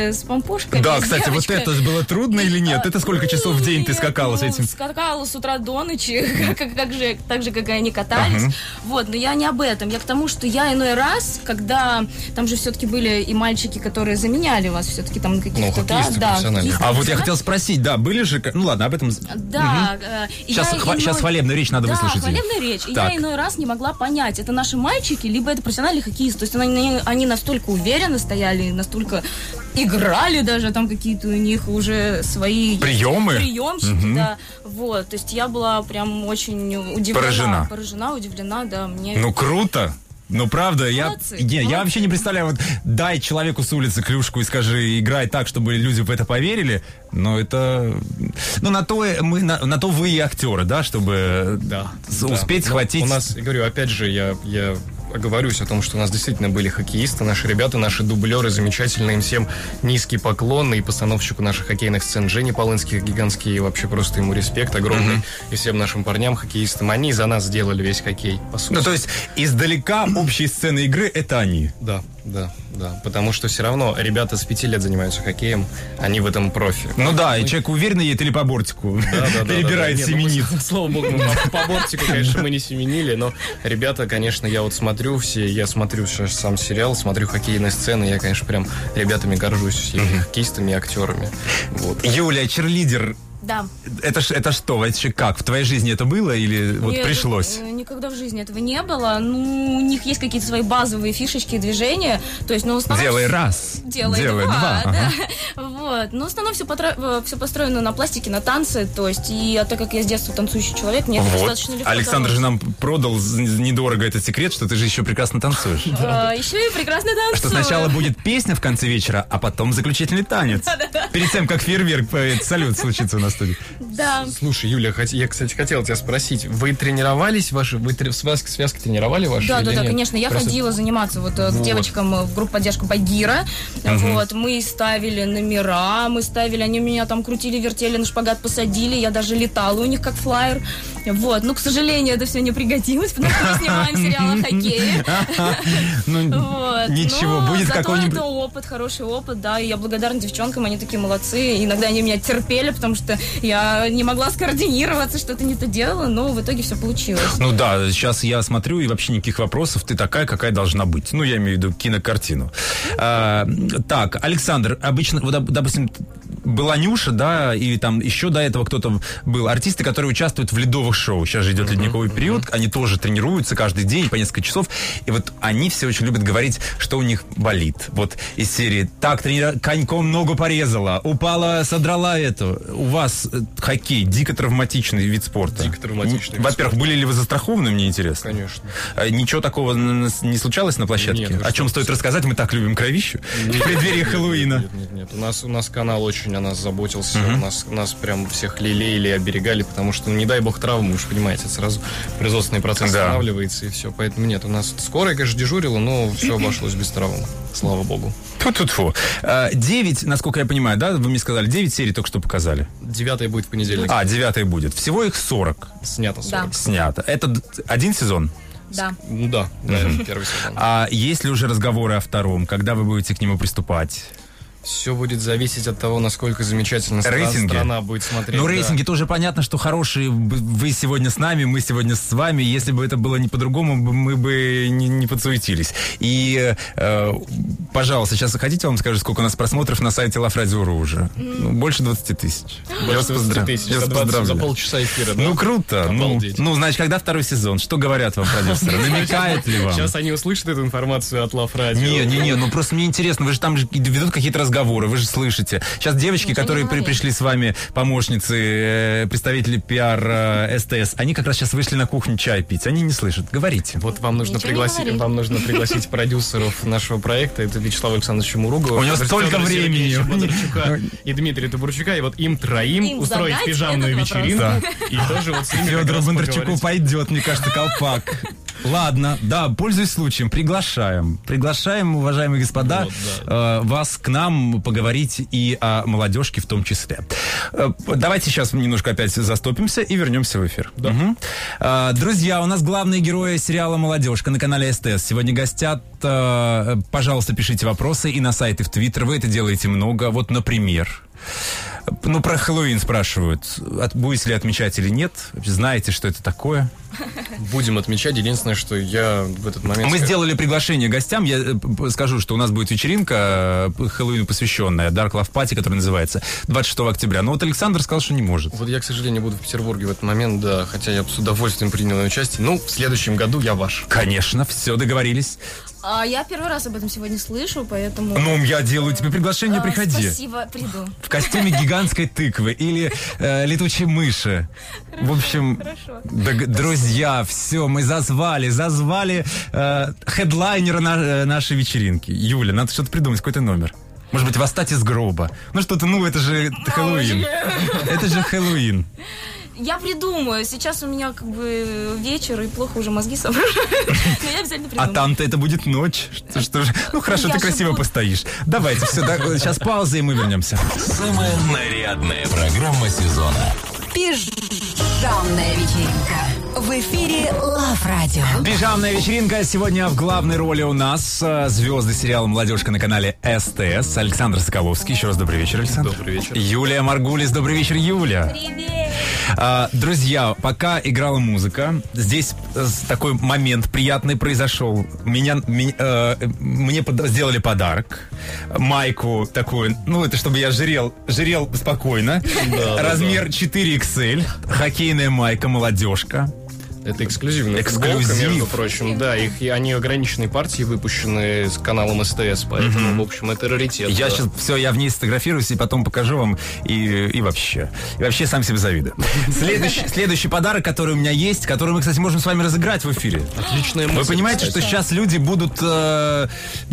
[SPEAKER 5] с помпушками.
[SPEAKER 3] Да,
[SPEAKER 5] с
[SPEAKER 3] кстати, вот
[SPEAKER 5] девочкой.
[SPEAKER 3] это было трудно или нет? Это сколько часов в день ты скакала с
[SPEAKER 5] Ну,
[SPEAKER 3] этим?
[SPEAKER 5] скакала с утра до ночи, как, как же, так же, как и они катались.
[SPEAKER 3] Ага.
[SPEAKER 5] Вот, но я не об этом. Я к тому, что я иной раз, когда там же все-таки были и мальчики, которые заменяли вас, все-таки там каких-то,
[SPEAKER 4] Ну,
[SPEAKER 5] да,
[SPEAKER 4] хоккеисты
[SPEAKER 5] да.
[SPEAKER 4] профессиональные.
[SPEAKER 3] А вот я хотел спросить, да, были же... Ну ладно, об этом...
[SPEAKER 5] Да. э, и
[SPEAKER 3] Сейчас,
[SPEAKER 5] я
[SPEAKER 3] хва-
[SPEAKER 5] иной-
[SPEAKER 3] сейчас хвалебную речь надо
[SPEAKER 5] да,
[SPEAKER 3] выслушать.
[SPEAKER 5] хвалебная речь. И
[SPEAKER 3] Так.
[SPEAKER 5] я иной раз не могла понять, это наши мальчики, либо это профессиональные хоккеисты. То есть они, они настолько уверенно стояли, настолько играли даже, там какие-то у них уже свои...
[SPEAKER 3] Приемы?
[SPEAKER 5] Приемщики,
[SPEAKER 3] Мгм.
[SPEAKER 5] да. Вот, то есть я была прям очень удивлена.
[SPEAKER 3] Поражена.
[SPEAKER 5] Поражена, удивлена, да. Мне...
[SPEAKER 3] Ну, круто. Ну, правда, я,
[SPEAKER 5] Молодцы,
[SPEAKER 3] не, я
[SPEAKER 5] молодцы.
[SPEAKER 3] вообще не представляю, вот дай человеку с улицы клюшку и скажи, играй так, чтобы люди в это поверили, но это... Ну, на то, мы, на, на то вы и актеры, да, чтобы
[SPEAKER 4] Да.
[SPEAKER 3] с-
[SPEAKER 4] да.
[SPEAKER 3] успеть
[SPEAKER 4] Но
[SPEAKER 3] схватить...
[SPEAKER 4] У нас, я говорю, опять же, я, я оговорюсь о том, что у нас действительно были хоккеисты, наши ребята, наши дублеры замечательные, им всем низкий поклон, и постановщику наших хоккейных сцен Жене Полынских гигантский, и вообще просто ему респект огромный, и всем нашим парням, хоккеистам, они за нас сделали весь хоккей, по сути.
[SPEAKER 3] Ну, то есть, издалека общие сцены игры — это они.
[SPEAKER 4] Да, да, да, потому что все равно ребята с пяти лет занимаются хоккеем, они в этом профи.
[SPEAKER 3] Ну да, и человек уверенно едет или по бортику,
[SPEAKER 4] Да, да, да,
[SPEAKER 3] перебирает,
[SPEAKER 4] да, да. Не, ну,
[SPEAKER 3] семенит.
[SPEAKER 4] мы, слава богу, мы по, по бортику, конечно, мы не семенили, но ребята, конечно, я вот смотрю все, я смотрю сейчас сам сериал, смотрю хоккейные сцены, я, конечно, прям ребятами горжусь, всеми хоккеистами и актерами. Вот.
[SPEAKER 3] Юля, черлидер,
[SPEAKER 5] Да.
[SPEAKER 3] это, ж- это что, вообще как? В твоей жизни это было или вот
[SPEAKER 5] Нет,
[SPEAKER 3] пришлось?
[SPEAKER 5] э, Никогда в жизни этого не было. Ну, у них есть какие-то свои базовые фишечки и движения. То есть, ну, в основном...
[SPEAKER 3] Делай раз,
[SPEAKER 5] Делай,
[SPEAKER 3] делай
[SPEAKER 5] два,
[SPEAKER 3] два.
[SPEAKER 5] да.
[SPEAKER 3] Ага.
[SPEAKER 5] Вот. Но в основном все, все построено на пластике, на танце. То есть, и а так как я с детства танцующий человек, мне это
[SPEAKER 3] Вот.
[SPEAKER 5] достаточно легко
[SPEAKER 3] Александр же
[SPEAKER 5] далось.
[SPEAKER 3] нам продал з- недорого этот секрет, что ты же еще прекрасно танцуешь.
[SPEAKER 5] А, еще и прекрасно танцую.
[SPEAKER 3] Что сначала будет песня в конце вечера, а потом заключительный танец. Перед тем, как фейерверк, э, салют случится у нас в студии.
[SPEAKER 5] Да.
[SPEAKER 4] Слушай, Юля, хот- я, кстати, хотел тебя спросить, вы тренировались ваши, вы тре- связки, связки тренировали ваши?
[SPEAKER 5] Да,
[SPEAKER 4] или
[SPEAKER 5] да, да,
[SPEAKER 4] нет?
[SPEAKER 5] конечно. Я
[SPEAKER 4] Просто-
[SPEAKER 5] ходила заниматься вот, э, к
[SPEAKER 4] Вот.
[SPEAKER 5] девочкам э, в группу поддержку Багира. Вот, мы ставили номера, мы ставили, они меня там крутили, вертели, на шпагат посадили, я даже летала у них как флаер. Вот, ну, к сожалению, это все не пригодилось, потому что мы снимаем сериал о хоккее.
[SPEAKER 3] Ну,
[SPEAKER 5] Вот.
[SPEAKER 3] ничего,
[SPEAKER 5] Но
[SPEAKER 3] будет
[SPEAKER 5] зато
[SPEAKER 3] какой-нибудь...
[SPEAKER 5] это опыт, хороший опыт, да, и я благодарна девчонкам, они такие молодцы. Иногда они меня терпели, потому что я не могла скоординироваться, что-то не то делала, но в итоге все получилось.
[SPEAKER 3] Ну да, сейчас я смотрю, и вообще никаких вопросов. Ты такая, какая должна быть. Ну, я имею в виду кинокартину. А, так, Александр, обычно, вот, доп- допустим, была Нюша, да, и там еще до этого кто-то был. Артисты, которые участвуют в ледовых шоу. Сейчас же идет ледниковый период, они тоже тренируются каждый день по несколько часов. И вот они все очень любят говорить, что у них болит. Вот из серии «Так, тренера... коньком ногу порезала, упала, содрала эту». У вас э, хоккей дико травматичный вид спорта.
[SPEAKER 4] Дико травматичный вид
[SPEAKER 3] Во-первых, были ли вы застрахованы, мне интересно?
[SPEAKER 4] Конечно.
[SPEAKER 3] А ничего такого н- н- не случалось на площадке?
[SPEAKER 4] Нет, вы
[SPEAKER 3] О чем
[SPEAKER 4] что?
[SPEAKER 3] стоит рассказать? Мы так любим кровищу. В преддверии Хэллоуина.
[SPEAKER 4] Нет, нет, нет. У нас, у нас канал очень о нас заботился. У нас, нас прям всех лелеяли, оберегали, потому что, ну, не дай бог, травмы, уж понимаете, сразу производственный процесс
[SPEAKER 3] Да.
[SPEAKER 4] останавливается, и все. Поэтому нет, у нас скорая, конечно, дежурила, но все обошлось без травм. Слава богу.
[SPEAKER 3] Тьфу-тьфу-тьфу. А, Девять, насколько я понимаю, да, вы мне сказали, девять серий только что показали.
[SPEAKER 4] Девятая будет в понедельник.
[SPEAKER 3] А, девятая будет. Всего их сорок
[SPEAKER 4] Снято сорок.
[SPEAKER 3] снято. Это д- один сезон.
[SPEAKER 5] Да.
[SPEAKER 4] Ну да, да, это первый сезон.
[SPEAKER 3] А есть ли уже разговоры о втором? Когда вы будете к нему приступать?
[SPEAKER 4] Все будет зависеть от того, насколько замечательно стра-
[SPEAKER 3] Рейтинги?
[SPEAKER 4] страна будет смотреть.
[SPEAKER 3] Ну,
[SPEAKER 4] да.
[SPEAKER 3] рейтинги тоже понятно, что хорошие. Б- Вы сегодня с нами, мы сегодня с вами. Если бы это было не по-другому, б- мы бы не, не подсуетились. И, э, пожалуйста, сейчас хотите, я вам скажу, сколько у нас просмотров на сайте LoveRadio.ru уже? Ну, больше двадцати тысяч. Я вас
[SPEAKER 4] двадцать
[SPEAKER 3] поздравляю.
[SPEAKER 4] тысяч
[SPEAKER 3] Я вас
[SPEAKER 4] за двадцать за
[SPEAKER 3] поздравляю.
[SPEAKER 4] полчаса эфира, да?
[SPEAKER 3] Ну, круто. Ну,
[SPEAKER 4] Обалдеть.
[SPEAKER 3] ну, значит, когда второй сезон? Что говорят вам продюсеры? Намекают ли вам?
[SPEAKER 4] Сейчас они услышат эту информацию от Love Radio.
[SPEAKER 3] Не, не, не, ну просто мне интересно, вы же там же ведут какие-то разговоры, вы же слышите. Сейчас девочки,
[SPEAKER 5] Ничего
[SPEAKER 3] которые
[SPEAKER 5] не
[SPEAKER 3] при-
[SPEAKER 5] говорит.
[SPEAKER 3] пришли с вами, помощницы, э, представители пиар э, СТС, они как раз сейчас вышли на кухню чай пить, они не слышат. Говорите.
[SPEAKER 4] Вот вам нужно,
[SPEAKER 5] Ничего не
[SPEAKER 4] пригласить,
[SPEAKER 5] говори.
[SPEAKER 4] вам нужно пригласить продюсеров нашего проекта. Это Вячеслав Александрович Муругова.
[SPEAKER 3] У него
[SPEAKER 4] Федор
[SPEAKER 3] столько
[SPEAKER 4] Сергеевича
[SPEAKER 3] времени.
[SPEAKER 4] Бондарчука и Дмитрия Табурчука. И вот им троим
[SPEAKER 5] Им
[SPEAKER 4] устроить
[SPEAKER 5] задать
[SPEAKER 4] пижамную
[SPEAKER 5] этот вопрос.
[SPEAKER 4] вечеринку. И тоже вот с ними как
[SPEAKER 3] Федору
[SPEAKER 4] раз
[SPEAKER 3] Бондарчуку
[SPEAKER 4] поговорить.
[SPEAKER 3] пойдет, мне кажется, колпак. Ладно, да, пользуясь случаем, приглашаем. Приглашаем, уважаемые господа,
[SPEAKER 4] Вот, да.
[SPEAKER 3] э, вас к нам поговорить и о молодежке в том числе. Э, давайте сейчас немножко опять застопимся и вернемся в эфир.
[SPEAKER 4] Да.
[SPEAKER 3] Мгм. Э, друзья, у нас главные герои сериала «Молодежка» на канале СТС. Сегодня гостят. Э, пожалуйста, пишите вопросы и на сайт, и в Твиттер. Вы это делаете много. Вот, например... Ну, про Хэллоуин спрашивают. От, будете ли отмечать или нет? Знаете, что это такое?
[SPEAKER 4] Будем отмечать. Единственное, что я в этот момент...
[SPEAKER 3] Мы
[SPEAKER 4] скажу-
[SPEAKER 3] сделали приглашение гостям. Я э, п- скажу, что у нас будет вечеринка э, Хэллоуину посвященная, Dark Love Party, которая называется двадцать шестого октября. Но вот Александр сказал, что не может.
[SPEAKER 4] Вот я, к сожалению, буду в Петербурге в этот момент, да, хотя я бы с удовольствием принял участие. Ну, в следующем году я ваш.
[SPEAKER 3] Конечно, все, договорились.
[SPEAKER 5] А я первый раз об этом сегодня слышу, поэтому...
[SPEAKER 3] Ну, я делаю тебе приглашение,
[SPEAKER 5] А,
[SPEAKER 3] приходи.
[SPEAKER 5] Спасибо, приду.
[SPEAKER 3] В костюме гигантской тыквы или э, летучей мыши. В общем,
[SPEAKER 5] Хорошо.
[SPEAKER 3] дог- друзья, все, мы зазвали, зазвали э, хедлайнера на, э, нашей вечеринки. Юля, надо что-то придумать, какой-то номер. Может быть, восстать из гроба. Ну что-то, ну это же Хэллоуин. Это же Хэллоуин.
[SPEAKER 5] Я придумаю. Сейчас у меня как бы вечер, и плохо уже мозги соображают. Но я обязательно
[SPEAKER 3] А
[SPEAKER 5] придумаю.
[SPEAKER 3] там-то это будет ночь. Что, что же? Ну хорошо,
[SPEAKER 5] Я
[SPEAKER 3] ты
[SPEAKER 5] же
[SPEAKER 3] красиво
[SPEAKER 5] буду-
[SPEAKER 3] постоишь. Давайте, все, сейчас пауза, и мы вернемся.
[SPEAKER 1] Самая нарядная программа сезона.
[SPEAKER 2] Пижамная вечеринка. В эфире Лав Радио.
[SPEAKER 3] Пижамная вечеринка. Сегодня в главной роли у нас э, звезды сериала «Молодежка» на канале СТС. Александр Соколовский. Еще раз добрый вечер, Александр.
[SPEAKER 4] Добрый вечер.
[SPEAKER 3] Юлия Маргулис. Добрый вечер, Юля.
[SPEAKER 5] Привет!
[SPEAKER 3] А, друзья, пока играла музыка, здесь э, такой момент приятный произошел. Меня, ми- э, мне под- сделали подарок. Майку такую, ну это чтобы я жирел, жирел спокойно.
[SPEAKER 4] да,
[SPEAKER 3] Размер четыре икс эль. Хоккейная майка «Молодежка».
[SPEAKER 4] Это эксклюзивная
[SPEAKER 3] Эксклюзив.
[SPEAKER 4] футболка, между прочим. Да, их, и они ограниченной партии выпущены с каналом СТС, поэтому, в общем, это раритет.
[SPEAKER 3] Я
[SPEAKER 4] да.
[SPEAKER 3] сейчас все, я в ней сфотографируюсь и потом покажу вам и, и вообще. И вообще сам себе завидую. Следующий, следующий подарок, который у меня есть, который мы, кстати, можем с вами разыграть в эфире.
[SPEAKER 4] Отличная
[SPEAKER 3] Вы
[SPEAKER 4] мысль,
[SPEAKER 3] понимаете,
[SPEAKER 4] кстати.
[SPEAKER 3] что сейчас люди будут э,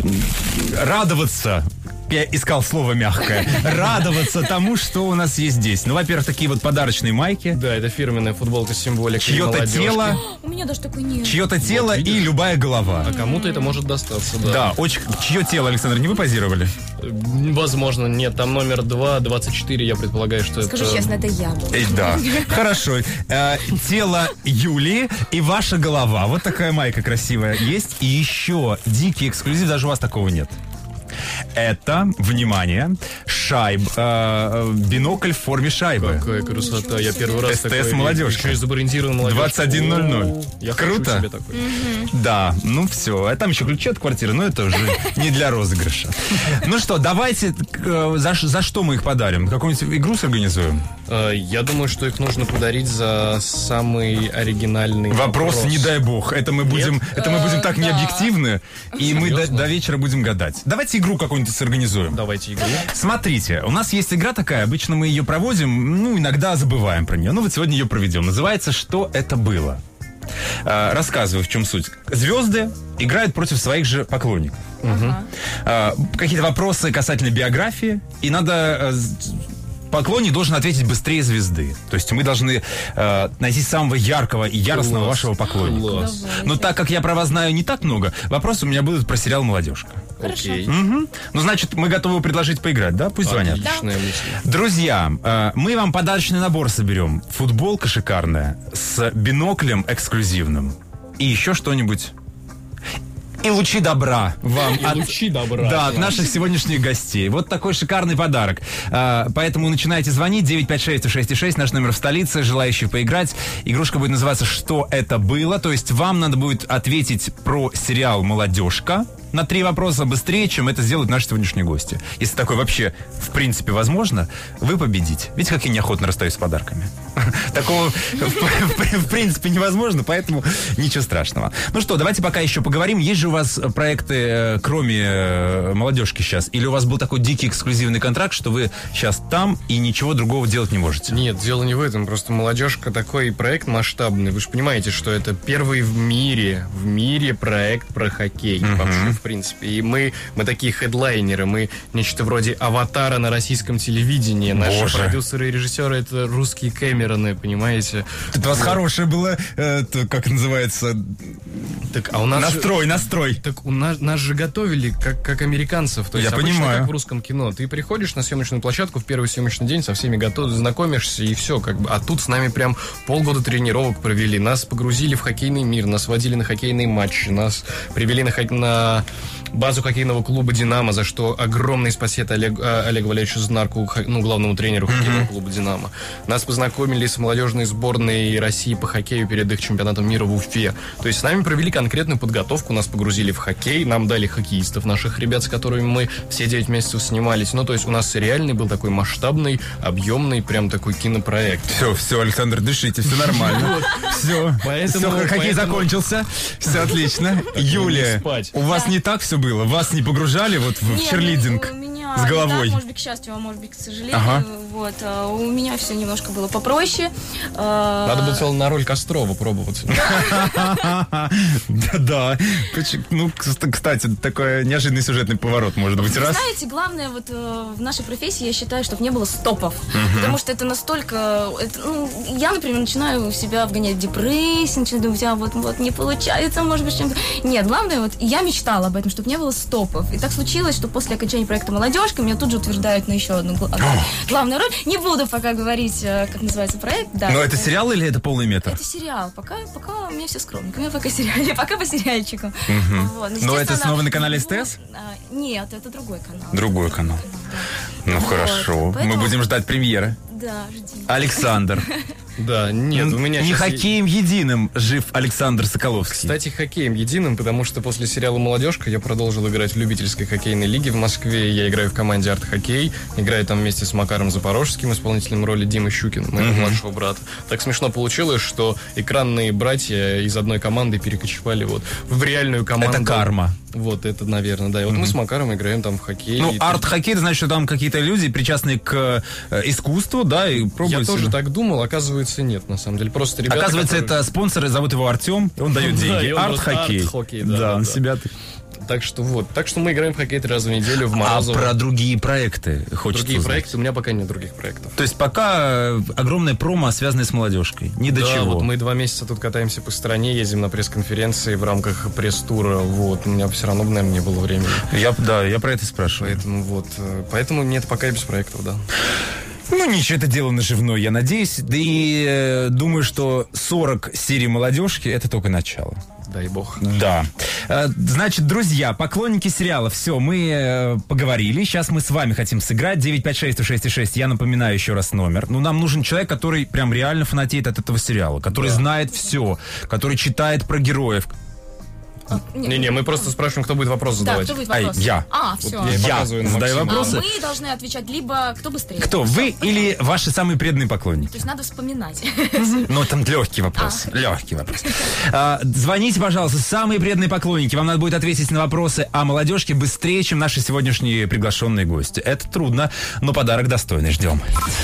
[SPEAKER 3] радоваться. Я искал слово мягкое. Радоваться тому, что у нас есть здесь. Ну, во-первых, такие вот подарочные майки.
[SPEAKER 4] Да, это фирменная футболка с символикой
[SPEAKER 3] Чье-то
[SPEAKER 4] молодежки.
[SPEAKER 3] тело,
[SPEAKER 5] У меня даже такой нет.
[SPEAKER 3] чье-то тело
[SPEAKER 4] видишь?
[SPEAKER 3] и любая голова.
[SPEAKER 4] А кому-то это может достаться, да.
[SPEAKER 3] Да, очень. Чье тело, Александр, не вы позировали?
[SPEAKER 4] Возможно, нет, там номер два, двадцать четыре, я предполагаю, что
[SPEAKER 5] Скажу
[SPEAKER 4] это...
[SPEAKER 5] честно, это я была.
[SPEAKER 3] Э, Да, хорошо. Э, тело Юлии и ваша голова. Вот такая майка красивая есть. И еще дикий эксклюзив, даже у вас такого нет. Это, внимание, шайб, э, бинокль в форме шайбы.
[SPEAKER 4] Какая красота, я первый раз
[SPEAKER 3] СТС
[SPEAKER 4] такой...
[SPEAKER 3] «Молодежка».
[SPEAKER 4] Еще и забаррентирован молодежь.
[SPEAKER 3] двадцать один ноль ноль.
[SPEAKER 4] Я
[SPEAKER 3] Круто.
[SPEAKER 4] хочу себе такой.
[SPEAKER 3] Да, ну все. А там еще ключи от квартиры, но это уже не для розыгрыша. Ну что, давайте, э, за, ш- за что мы их подарим? Какую-нибудь игру сорганизуем?
[SPEAKER 4] Э, Я думаю, что их нужно подарить за самый оригинальный
[SPEAKER 3] Вопрос,
[SPEAKER 4] вопрос.
[SPEAKER 3] не дай бог. Это мы будем, это мы будем так
[SPEAKER 5] Э, да.
[SPEAKER 3] необъективны, и мы до,
[SPEAKER 4] Серьезно?
[SPEAKER 3] до вечера будем гадать. Давайте игру какую-нибудь сорганизуем.
[SPEAKER 4] Давайте игру.
[SPEAKER 3] Смотрите, у нас есть игра такая, обычно мы ее проводим, ну, иногда забываем про нее. Ну, вот сегодня ее проведем. Называется «Что это было?». А, рассказываю, в чем суть. Звезды играют против своих же поклонников. А, какие-то вопросы касательно биографии, и надо... а, з- Поклонник должен ответить быстрее звезды. То есть мы должны э, найти самого яркого и яростного
[SPEAKER 4] Класс.
[SPEAKER 3] вашего поклонника.
[SPEAKER 4] Класс.
[SPEAKER 3] Но так как я про вас знаю не так много, вопросы у меня будут про сериал «Молодежка».
[SPEAKER 4] Окей.
[SPEAKER 3] Мгм. Ну, значит, мы готовы предложить поиграть, да? Пусть звонят.
[SPEAKER 4] Отличная мысль.
[SPEAKER 3] Друзья, э, мы вам подарочный набор соберем. Футболка шикарная с биноклем эксклюзивным. И еще что-нибудь. И лучи добра вам.
[SPEAKER 4] И лучи добра.
[SPEAKER 3] Да, от
[SPEAKER 4] Класс.
[SPEAKER 3] наших сегодняшних гостей. Вот такой шикарный подарок. А, поэтому начинайте звонить. девять пять шесть шесть шесть, наш номер в столице. Желающие поиграть. Игрушка будет называться «Что это было?». То есть вам надо будет ответить про сериал «Молодежка» на три вопроса быстрее, чем это сделают наши сегодняшние гости. Если такое вообще, в принципе, возможно, вы победите. Видите, как я неохотно расстаюсь с подарками? Такого, в принципе, невозможно, поэтому ничего страшного. Ну что, давайте пока еще поговорим. Есть же у вас проекты, э, кроме э, «Молодежки» сейчас? Или у вас был такой дикий эксклюзивный контракт, что вы сейчас там и ничего другого делать не можете?
[SPEAKER 4] Нет, дело не в этом. Просто «Молодежка» такой проект масштабный. Вы же понимаете, что это первый в мире, в мире проект про хоккей. Вообще, в принципе. И мы, мы такие хедлайнеры. Мы нечто вроде «Аватара» на российском телевидении. Наши
[SPEAKER 3] Боже.
[SPEAKER 4] продюсеры и режиссеры — это русские Кэмероны, понимаете?
[SPEAKER 3] Это у вас хорошее было, э, то, как называется,
[SPEAKER 4] Так, а у нас
[SPEAKER 3] Настрой,
[SPEAKER 4] же,
[SPEAKER 3] настрой.
[SPEAKER 4] Так у нас, нас же готовили как, как американцев. То есть
[SPEAKER 3] Я
[SPEAKER 4] обычно
[SPEAKER 3] понимаю.
[SPEAKER 4] как в русском кино. Ты приходишь на съемочную площадку в первый съемочный день, со всеми готов, знакомишься и все. Как бы. А тут с нами прям полгода тренировок провели. Нас погрузили в хоккейный мир, нас водили на хоккейные матчи, нас привели на, хок... на базу хоккейного клуба «Динамо», за что огромное спасибо Олег, Олегу Валерьевичу Знарку, ну, главному тренеру хоккейного mm-hmm. клуба «Динамо». Нас познакомили с молодежной сборной России по хоккею перед их чемпионатом мира в Уфе. То есть с нами провели конкретную подготовку, нас погрузили в хоккей, нам дали хоккеистов, наших ребят, с которыми мы все девять месяцев снимались. Ну, то есть у нас реальный был такой масштабный, объемный, прям такой кинопроект.
[SPEAKER 3] Все, все, Александр, дышите, все нормально. Все, хоккей закончился, все отлично. Юлия, у вас не так все было? Вас не погружали вот в черлидинг с головой?
[SPEAKER 5] Так, может быть, к счастью, а может быть, к сожалению. Ага. Вот, а у меня все немножко было попроще.
[SPEAKER 4] Надо было на роль Кострова пробовать.
[SPEAKER 3] Да, ну, кстати, такой неожиданный сюжетный поворот, может быть, раз.
[SPEAKER 5] Знаете, главное вот в нашей профессии, я считаю, чтобы не было стопов. Потому что это настолько... Я, например, начинаю себя вгонять в депрессию, начинаю думать, а вот, вот не получается, может быть, чем-то... Нет, главное, вот я мечтала об этом, чтобы не было стопов. И так случилось, что после окончания проекта «Молодежка» меня тут же утверждают на еще одну главную роль. Не буду пока говорить, как называется проект. Да,
[SPEAKER 3] но это сериал или это полный метр?
[SPEAKER 5] Это сериал. Пока, пока у меня все скромненько. У меня пока сериал. Пока по сериальчикам.
[SPEAKER 3] Угу. Вот. Но, но это снова на канале СТС?
[SPEAKER 5] А, нет, это другой канал.
[SPEAKER 3] Другой канал. Да. Ну вот. Хорошо. Поэтому... Мы будем ждать премьеры.
[SPEAKER 5] Да, ждем.
[SPEAKER 3] Александр.
[SPEAKER 4] Да, нет, у меня
[SPEAKER 3] не хоккеем есть... единым жив Александр Соколовский.
[SPEAKER 4] Кстати, хоккеем единым, потому что после сериала «Молодежка» я продолжил играть в любительской хоккейной лиге в Москве. Я играю в команде «Арт-хоккей». Играю там вместе с Макаром Запорожским, исполнителем роли Димы Щукина, моего mm-hmm. младшего брата. Так смешно получилось, что экранные братья из одной команды перекочевали вот в реальную команду.
[SPEAKER 3] Это карма.
[SPEAKER 4] Вот, это, наверное, да. И вот mm-hmm. мы с Макаром играем там в хоккей.
[SPEAKER 3] Ну, арт-хоккей, это значит, что там какие-то люди причастны к э, искусству, да, и пробуют...
[SPEAKER 4] Я тоже так думал, оказывается, нет, на самом деле. Просто ребята,
[SPEAKER 3] оказывается,
[SPEAKER 4] которые...
[SPEAKER 3] это спонсоры, зовут его Артем, он дает деньги. Арт-хоккей.
[SPEAKER 4] Арт-хоккей,
[SPEAKER 3] да. Да, он себя...
[SPEAKER 4] Так что вот, так что мы играем в хоккей три раза в неделю в Морозово.
[SPEAKER 3] А про другие проекты хочется
[SPEAKER 4] Другие
[SPEAKER 3] узнать.
[SPEAKER 4] проекты? У меня пока нет других проектов.
[SPEAKER 3] То есть пока огромная промо, связанная с молодежкой. Ни до
[SPEAKER 4] да,
[SPEAKER 3] чего.
[SPEAKER 4] Вот мы два месяца тут катаемся по стране, ездим на пресс-конференции в рамках пресс-тура. Вот, у меня все равно, наверное, не было времени.
[SPEAKER 3] Я, да, я про это спрашиваю.
[SPEAKER 4] Поэтому вот, поэтому нет, пока и без проектов, да.
[SPEAKER 3] Ну, ничего, это дело наживное, я надеюсь. Да и э, думаю, что сорок серий «Молодежки» — это только начало.
[SPEAKER 4] Дай бог.
[SPEAKER 3] Да. Значит, друзья, поклонники сериала, все, мы э, поговорили. Сейчас мы с вами хотим сыграть. девять пять шесть шесть шесть. Я напоминаю еще раз номер. Ну, нам нужен человек, который прям реально фанатеет от этого сериала, который да. знает все, который читает про героев.
[SPEAKER 4] Не-не, мы просто спрашиваем, кто будет вопрос задавать.
[SPEAKER 5] Да, кто будет вопрос?
[SPEAKER 3] А, я.
[SPEAKER 5] А, все.
[SPEAKER 3] Вот я, я задаю вопросы.
[SPEAKER 5] А мы должны отвечать либо кто быстрее.
[SPEAKER 3] Кто, вы или ваши самые преданные поклонники?
[SPEAKER 5] То есть надо вспоминать.
[SPEAKER 3] Ну, там легкий вопрос. А. Легкий вопрос. А, звоните, пожалуйста, самые преданные поклонники. Вам надо будет ответить на вопросы о молодежке быстрее, чем наши сегодняшние приглашенные гости. Это трудно, но подарок достойный. Ждем.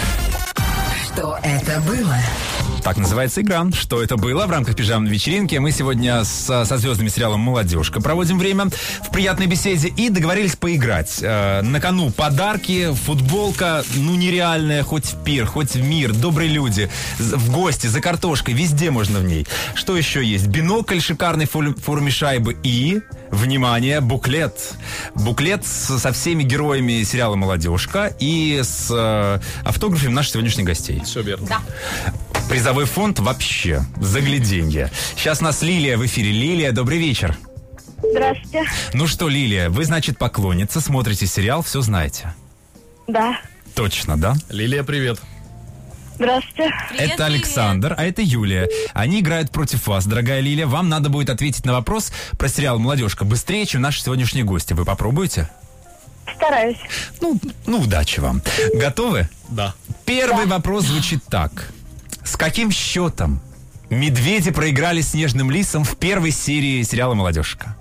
[SPEAKER 2] Что это было?
[SPEAKER 3] Так называется игра. Что это было? В рамках пижамной вечеринки мы сегодня с, со звездами сериала «Молодежка» проводим время в приятной беседе и договорились поиграть. Э, на кону подарки, футболка, ну нереальная, хоть в пир, хоть в мир, добрые люди, в гости, за картошкой, везде можно в ней. Что еще есть? Бинокль шикарной в форме шайбы и, внимание, буклет. Буклет с, со всеми героями сериала «Молодежка» и с э, автографами наших сегодняшних гостей.
[SPEAKER 4] Все верно.
[SPEAKER 5] Да.
[SPEAKER 3] Призовой фонд вообще загляденье. Сейчас у нас Лилия в эфире. Лилия, добрый вечер.
[SPEAKER 6] Здравствуйте.
[SPEAKER 3] Ну что, Лилия, вы, значит, поклонница, смотрите сериал, все знаете?
[SPEAKER 6] Да.
[SPEAKER 3] Точно, да?
[SPEAKER 4] Лилия, привет.
[SPEAKER 6] Здравствуйте.
[SPEAKER 5] Привет,
[SPEAKER 3] это Александр,
[SPEAKER 5] Лилия.
[SPEAKER 3] А это Юлия. Они играют против вас, дорогая Лилия. Вам надо будет ответить на вопрос про сериал «Молодежка» быстрее, чем наши сегодняшние гости. Вы попробуете?
[SPEAKER 6] Стараюсь.
[SPEAKER 3] Ну, ну удачи вам. Готовы?
[SPEAKER 4] Да.
[SPEAKER 3] Первый да. вопрос звучит так. С каким счетом медведи проиграли снежным лисам в первой серии сериала «Молодежка»?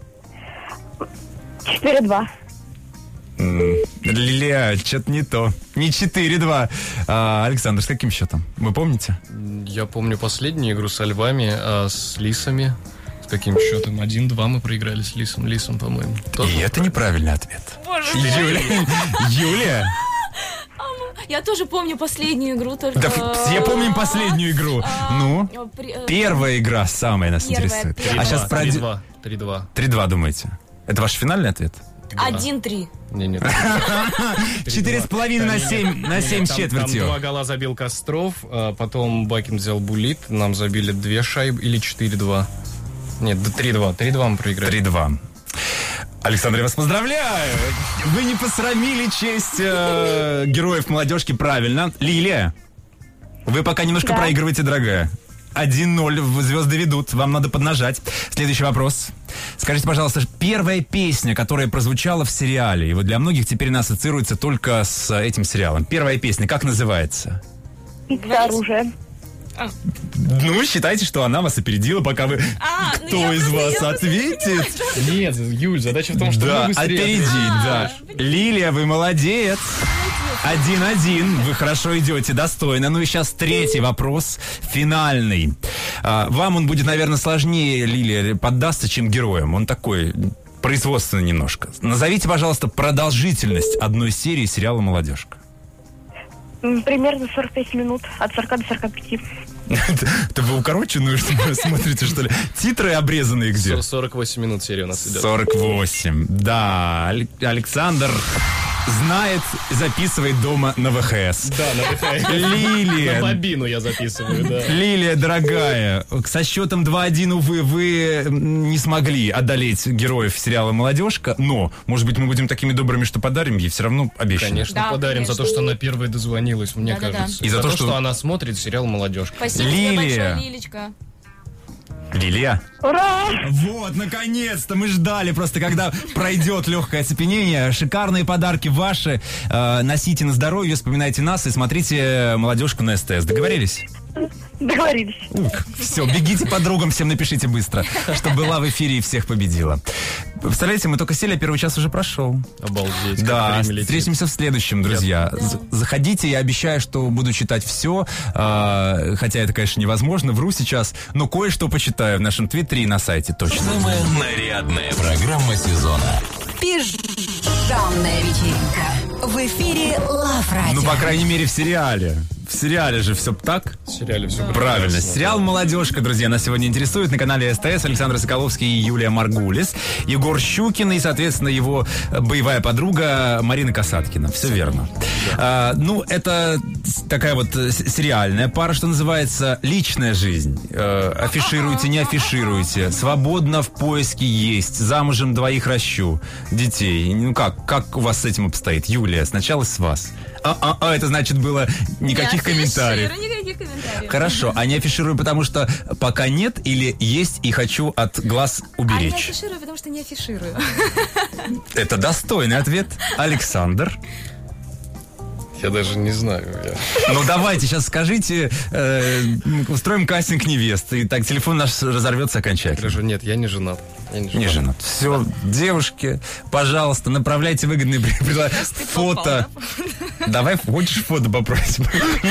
[SPEAKER 6] четыре-два.
[SPEAKER 3] Лилия, что-то не то. Не четыре-два. А, Александр, с каким счетом? Вы помните?
[SPEAKER 4] Я помню последнюю игру со львами, а с лисами. С каким счетом? один-два мы проиграли с лисом. Лисом, по-моему.
[SPEAKER 3] И это неправильный ответ.
[SPEAKER 5] Боже
[SPEAKER 3] Юлия. Юлия.
[SPEAKER 5] Я тоже помню последнюю игру, только...
[SPEAKER 3] Да, все помним последнюю игру.
[SPEAKER 5] А,
[SPEAKER 3] Ну,
[SPEAKER 5] при- э,
[SPEAKER 3] первая игра самая нас
[SPEAKER 5] Первая,
[SPEAKER 3] интересует.
[SPEAKER 5] первая.
[SPEAKER 3] А сейчас про...
[SPEAKER 4] три-два. три-два.
[SPEAKER 3] три-два думаете? Это ваш финальный ответ?
[SPEAKER 5] один-три.
[SPEAKER 4] Не, нет.
[SPEAKER 3] Четыре с половиной на семь, на семь с
[SPEAKER 4] Там- Там
[SPEAKER 3] четвертью.
[SPEAKER 4] два гола забил Костров, а потом Бакин взял Булит, нам забили две шайбы или четыре-два. Нет, да три-два. три-два мы проиграли.
[SPEAKER 3] три-два. Александр, я вас поздравляю! Вы не посрамили честь э, героев молодежки правильно. Лилия, вы пока немножко
[SPEAKER 6] Да.
[SPEAKER 3] проигрываете, дорогая. один ноль, звезды ведут, вам надо поднажать. Следующий вопрос. Скажите, пожалуйста, первая песня, которая прозвучала в сериале, и вот для многих теперь она ассоциируется только с этим сериалом. Первая песня, как называется?
[SPEAKER 6] Икс оружие.
[SPEAKER 3] Ну, считайте, что она вас опередила, пока вы...
[SPEAKER 5] А, ну
[SPEAKER 3] Кто
[SPEAKER 5] я
[SPEAKER 3] из
[SPEAKER 5] просто-
[SPEAKER 3] вас
[SPEAKER 5] я просто не
[SPEAKER 3] ответит?
[SPEAKER 4] Нет, Юль, задача в том, что
[SPEAKER 3] Да,
[SPEAKER 4] мы быстрее
[SPEAKER 3] опередить, да. Лилия, вы молодец. Один-один, вы хорошо идете, достойно. Ну и сейчас третий вопрос, финальный. А, вам он будет, наверное, сложнее, Лилия, поддастся, чем героям. Он такой производственный немножко. Назовите, пожалуйста, продолжительность одной серии сериала «Молодежка».
[SPEAKER 6] М, Примерно сорок пять минут. От сорока до сорока пяти.
[SPEAKER 3] Это вы укороченную что ли, смотрите, что ли? Титры обрезанные где?
[SPEAKER 4] сорок восемь минут серия у нас идет.
[SPEAKER 3] сорок восемь. Да, Аль- Александр знает, записывает дома на ВХС.
[SPEAKER 4] Да, на ВХС. На
[SPEAKER 3] Лилия,
[SPEAKER 4] бобину я записываю, да.
[SPEAKER 3] Лилия, дорогая, со счетом два-один, увы, вы не смогли одолеть героев сериала «Молодежка», но, может быть, мы будем такими добрыми, что подарим ей, все равно обещано.
[SPEAKER 4] Конечно,
[SPEAKER 5] Да,
[SPEAKER 4] подарим за
[SPEAKER 5] конечно.
[SPEAKER 4] то, что она первой дозвонилась, мне
[SPEAKER 5] Да-да-да.
[SPEAKER 4] кажется.
[SPEAKER 3] И за то, что-
[SPEAKER 4] она смотрит сериал «Молодежка».
[SPEAKER 5] Спасибо тебе
[SPEAKER 3] Лилия.
[SPEAKER 5] большое, Лилечка.
[SPEAKER 3] Лилия.
[SPEAKER 6] Ура!
[SPEAKER 3] Вот, наконец-то мы ждали, просто когда пройдет легкое оцепенение. Шикарные подарки ваши. Э, носите на здоровье, вспоминайте нас и смотрите «Молодежку» на СТС. Договорились?
[SPEAKER 6] Договорились.
[SPEAKER 3] Все, бегите подругам, всем напишите быстро, чтобы была в эфире и всех победила. Представляете, мы только сели, а первый час уже прошел.
[SPEAKER 4] Обалдеть, как
[SPEAKER 3] Да,
[SPEAKER 4] время летит.
[SPEAKER 3] встретимся в следующем, друзья. З- Заходите, я обещаю, что буду читать все, а, хотя это, конечно, невозможно, вру сейчас, но кое-что почитаю в нашем твиттере и на сайте точно.
[SPEAKER 1] Самая нарядная программа сезона.
[SPEAKER 2] Пижамная вечеринка. В эфире Love Radio.
[SPEAKER 3] Ну, по крайней мере, в сериале. В сериале же все так.
[SPEAKER 4] В сериале все
[SPEAKER 3] Правильно. Сериал «Молодежка», друзья, нас сегодня интересует. На канале СТС Александр Соколовский и Юлия Маргулис. Егор Щукин и, соответственно, его боевая подруга Марина Касаткина. Все верно. А, ну, это такая вот с- сериальная пара, что называется, личная жизнь. Э, афишируйте, не афишируйте. Свободно в поиске есть. Замужем двоих ращу. Детей. Ну как? Как у вас с этим обстоит? Юлия, сначала с вас. А, а, а, это значит было никаких
[SPEAKER 5] Не
[SPEAKER 3] комментариев.
[SPEAKER 5] афиширую, Никаких комментариев.
[SPEAKER 3] Хорошо, а не афиширую, потому что пока нет, или есть и хочу от глаз
[SPEAKER 5] А не
[SPEAKER 3] уберечь?
[SPEAKER 5] афиширую, потому что не афиширую.
[SPEAKER 3] Это достойный ответ. Александр.
[SPEAKER 4] Я даже не знаю. я-
[SPEAKER 3] Ну давайте, сейчас скажите, э, устроим кастинг невесты, и так телефон наш разорвется окончательно.
[SPEAKER 4] Хорошо, нет, я не женат. Я не женат.
[SPEAKER 3] Не женат. Все, девушки, пожалуйста, направляйте выгодные при- предложения. Фото. Давай, хочешь фото попросим?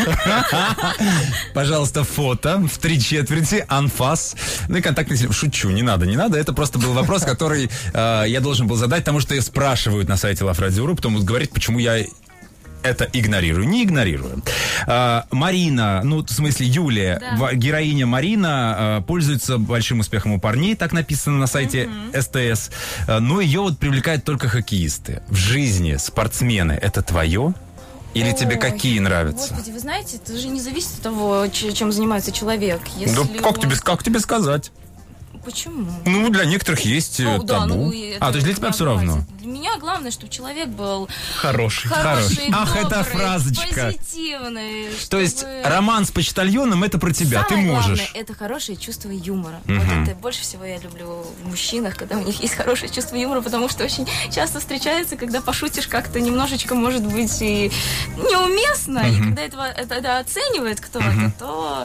[SPEAKER 3] Пожалуйста, фото в три четверти, анфас. Ну и контактный телефон. Шучу, не надо, не надо. Это просто был вопрос, который э, я должен был задать, потому что спрашивают на сайте Love Radio точка ру, потом будут говорить, почему я это игнорирую. Не игнорирую. А, Марина, ну, в смысле, Юлия,
[SPEAKER 5] Да.
[SPEAKER 3] в- героиня Марина а, пользуется большим успехом у парней, так написано на сайте СТС. А, но ее вот привлекают только хоккеисты. В жизни спортсмены — это твое? Или тебе
[SPEAKER 5] Ой,
[SPEAKER 3] какие нравятся?
[SPEAKER 5] Господи, вы знаете, это же не зависит от того, ч- чем занимается человек. Если
[SPEAKER 3] Да как
[SPEAKER 5] он-
[SPEAKER 3] тебе, как тебе сказать?
[SPEAKER 5] Почему?
[SPEAKER 3] Ну, для некоторых есть э,
[SPEAKER 5] Ну, да,
[SPEAKER 3] табу.
[SPEAKER 5] ну, и это
[SPEAKER 3] а, то есть для тебя все равно?
[SPEAKER 5] однообразие. Для меня главное, чтобы человек был
[SPEAKER 4] Хороший.
[SPEAKER 5] хороший,
[SPEAKER 3] Хороший. Ах, это
[SPEAKER 5] добрый,
[SPEAKER 3] фразочка.
[SPEAKER 5] позитивный.
[SPEAKER 3] То есть
[SPEAKER 5] чтобы-
[SPEAKER 3] роман с почтальоном — это про тебя, ты
[SPEAKER 5] Самое
[SPEAKER 3] можешь.
[SPEAKER 5] главное — это хорошее чувство юмора.
[SPEAKER 3] Мгм.
[SPEAKER 5] Вот это больше всего я люблю в мужчинах, когда у них есть хорошее чувство юмора, потому что очень часто встречается, когда пошутишь как-то немножечко, может быть, и неуместно, и когда этого, это, это оценивает кто-то, то, в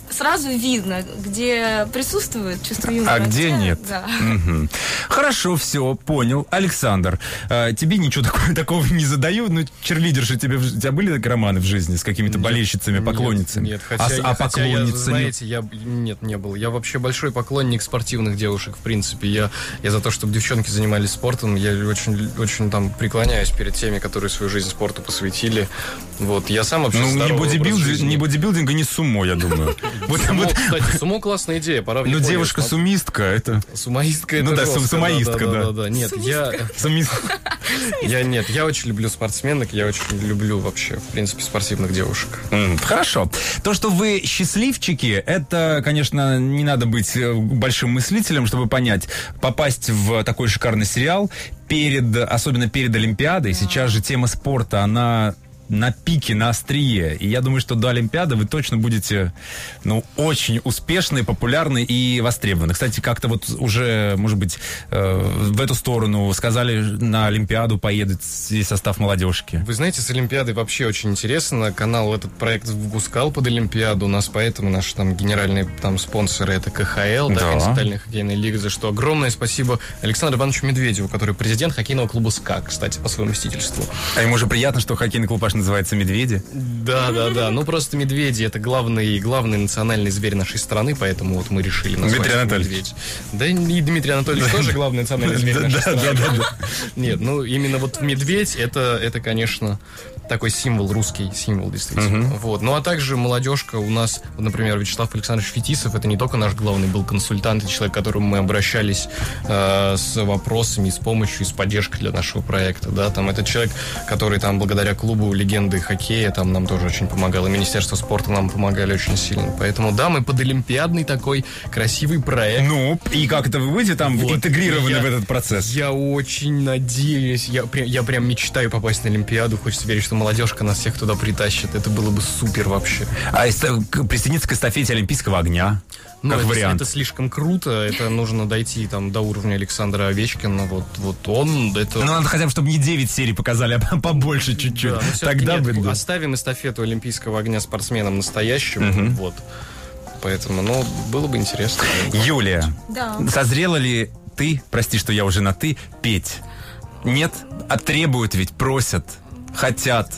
[SPEAKER 5] сразу видно, где присутствует чувство юмора.
[SPEAKER 3] А где нет?
[SPEAKER 5] Да.
[SPEAKER 3] Угу. Хорошо, все, понял. Александр, э, тебе ничего такого, такого не задаю, но черлидерши, тебе, у тебя были романы в жизни с какими-то
[SPEAKER 4] Нет,
[SPEAKER 3] болельщицами, поклонницами?
[SPEAKER 4] Нет, нет, хотя,
[SPEAKER 3] а,
[SPEAKER 4] я,
[SPEAKER 3] а
[SPEAKER 4] хотя я,
[SPEAKER 3] поклонницами?
[SPEAKER 4] знаете, я, нет, не был. Я вообще большой поклонник спортивных девушек, в принципе. Я, я за то, чтобы девчонки занимались спортом, я очень, очень там преклоняюсь перед теми, которые свою жизнь спорту посвятили. Вот, я сам вообще
[SPEAKER 3] Ну, не, бодибилдинг, не бодибилдинга, не сумо, я думаю. Вот,
[SPEAKER 4] сумо,
[SPEAKER 3] вот.
[SPEAKER 4] Кстати, сумо классная идея, пора в
[SPEAKER 3] Ну,
[SPEAKER 4] Японию
[SPEAKER 3] девушка-сумистка, это...
[SPEAKER 4] Сумоистка, это
[SPEAKER 3] Ну да,
[SPEAKER 4] жестко,
[SPEAKER 3] сумоистка, да.
[SPEAKER 4] да, да, да. Нет, я...
[SPEAKER 3] Сумистка.
[SPEAKER 4] Я нет, я очень люблю спортсменок, я очень люблю вообще, в принципе, спортивных девушек.
[SPEAKER 3] Mm, хорошо. То, что вы счастливчики, это, конечно, не надо быть большим мыслителем, чтобы понять. Попасть в такой шикарный сериал, перед, особенно перед Олимпиадой, сейчас же тема спорта, она... на пике, на острие. И я думаю, что до Олимпиады вы точно будете, ну, очень успешны, популярны и востребованы. Кстати, как-то вот уже, может быть, э, в эту сторону сказали, на Олимпиаду поедет весь состав молодежки.
[SPEAKER 4] Вы знаете, с Олимпиадой вообще очень интересно. Канал этот проект выпускал под Олимпиаду. У нас поэтому наши там генеральные там спонсоры это ка ха эл, да,
[SPEAKER 3] Да.
[SPEAKER 4] континентальная хоккейная лига, за что огромное спасибо Александру Ивановичу Медведеву, который президент хоккейного клуба СКА, кстати, по совместительству.
[SPEAKER 3] А ему же приятно, что хоккейный клуб аж называется «Медведи».
[SPEAKER 4] Да, да, да. Ну, просто медведи — это главный, главный национальный зверь нашей страны, поэтому вот мы решили назвать
[SPEAKER 3] Дмитрий
[SPEAKER 4] его
[SPEAKER 3] Анатольевич.
[SPEAKER 4] медведь. Да и Дмитрий Анатольевич тоже главный национальный зверь нашей страны. Нет, ну, именно вот медведь, это, это, конечно, такой символ, русский символ, действительно. Вот. Ну, а также молодежка у нас, вот, например, Вячеслав Александрович Фетисов, это не только наш главный был консультант, это человек, к которому мы обращались э, с вопросами, с помощью, и с поддержкой для нашего проекта, да, там, это человек, который там, благодаря клубу «Легенды хоккея», там, нам тоже очень помогал, и Министерство спорта нам помогали очень сильно, поэтому, да, мы подолимпиадный такой красивый проект.
[SPEAKER 3] Ну, и как это вы будете там
[SPEAKER 4] Вот.
[SPEAKER 3] интегрированы
[SPEAKER 4] Я-
[SPEAKER 3] в этот процесс?
[SPEAKER 4] Я очень надеюсь, я, прям- я прям мечтаю попасть на Олимпиаду, хочется верить, что молодежка нас всех туда притащит, это было бы супер вообще.
[SPEAKER 3] А эста- к- присоединиться к эстафете Олимпийского огня?
[SPEAKER 4] Ну,
[SPEAKER 3] как
[SPEAKER 4] это,
[SPEAKER 3] вариант.
[SPEAKER 4] это слишком круто, это нужно дойти там до уровня Александра Овечкина, вот, вот он, это...
[SPEAKER 3] Ну, надо хотя бы, чтобы не девять серий показали, а побольше чуть-чуть.
[SPEAKER 4] Да, но всё-таки
[SPEAKER 3] Тогда
[SPEAKER 4] нет,
[SPEAKER 3] бы... да.
[SPEAKER 4] оставим эстафету Олимпийского огня спортсменам настоящим, вот. Поэтому, ну, было бы интересно.
[SPEAKER 3] Юлия,
[SPEAKER 5] Да.
[SPEAKER 3] созрела ли ты, прости, что я уже на «ты», петь? Нет? А требуют ведь, просят, хотят.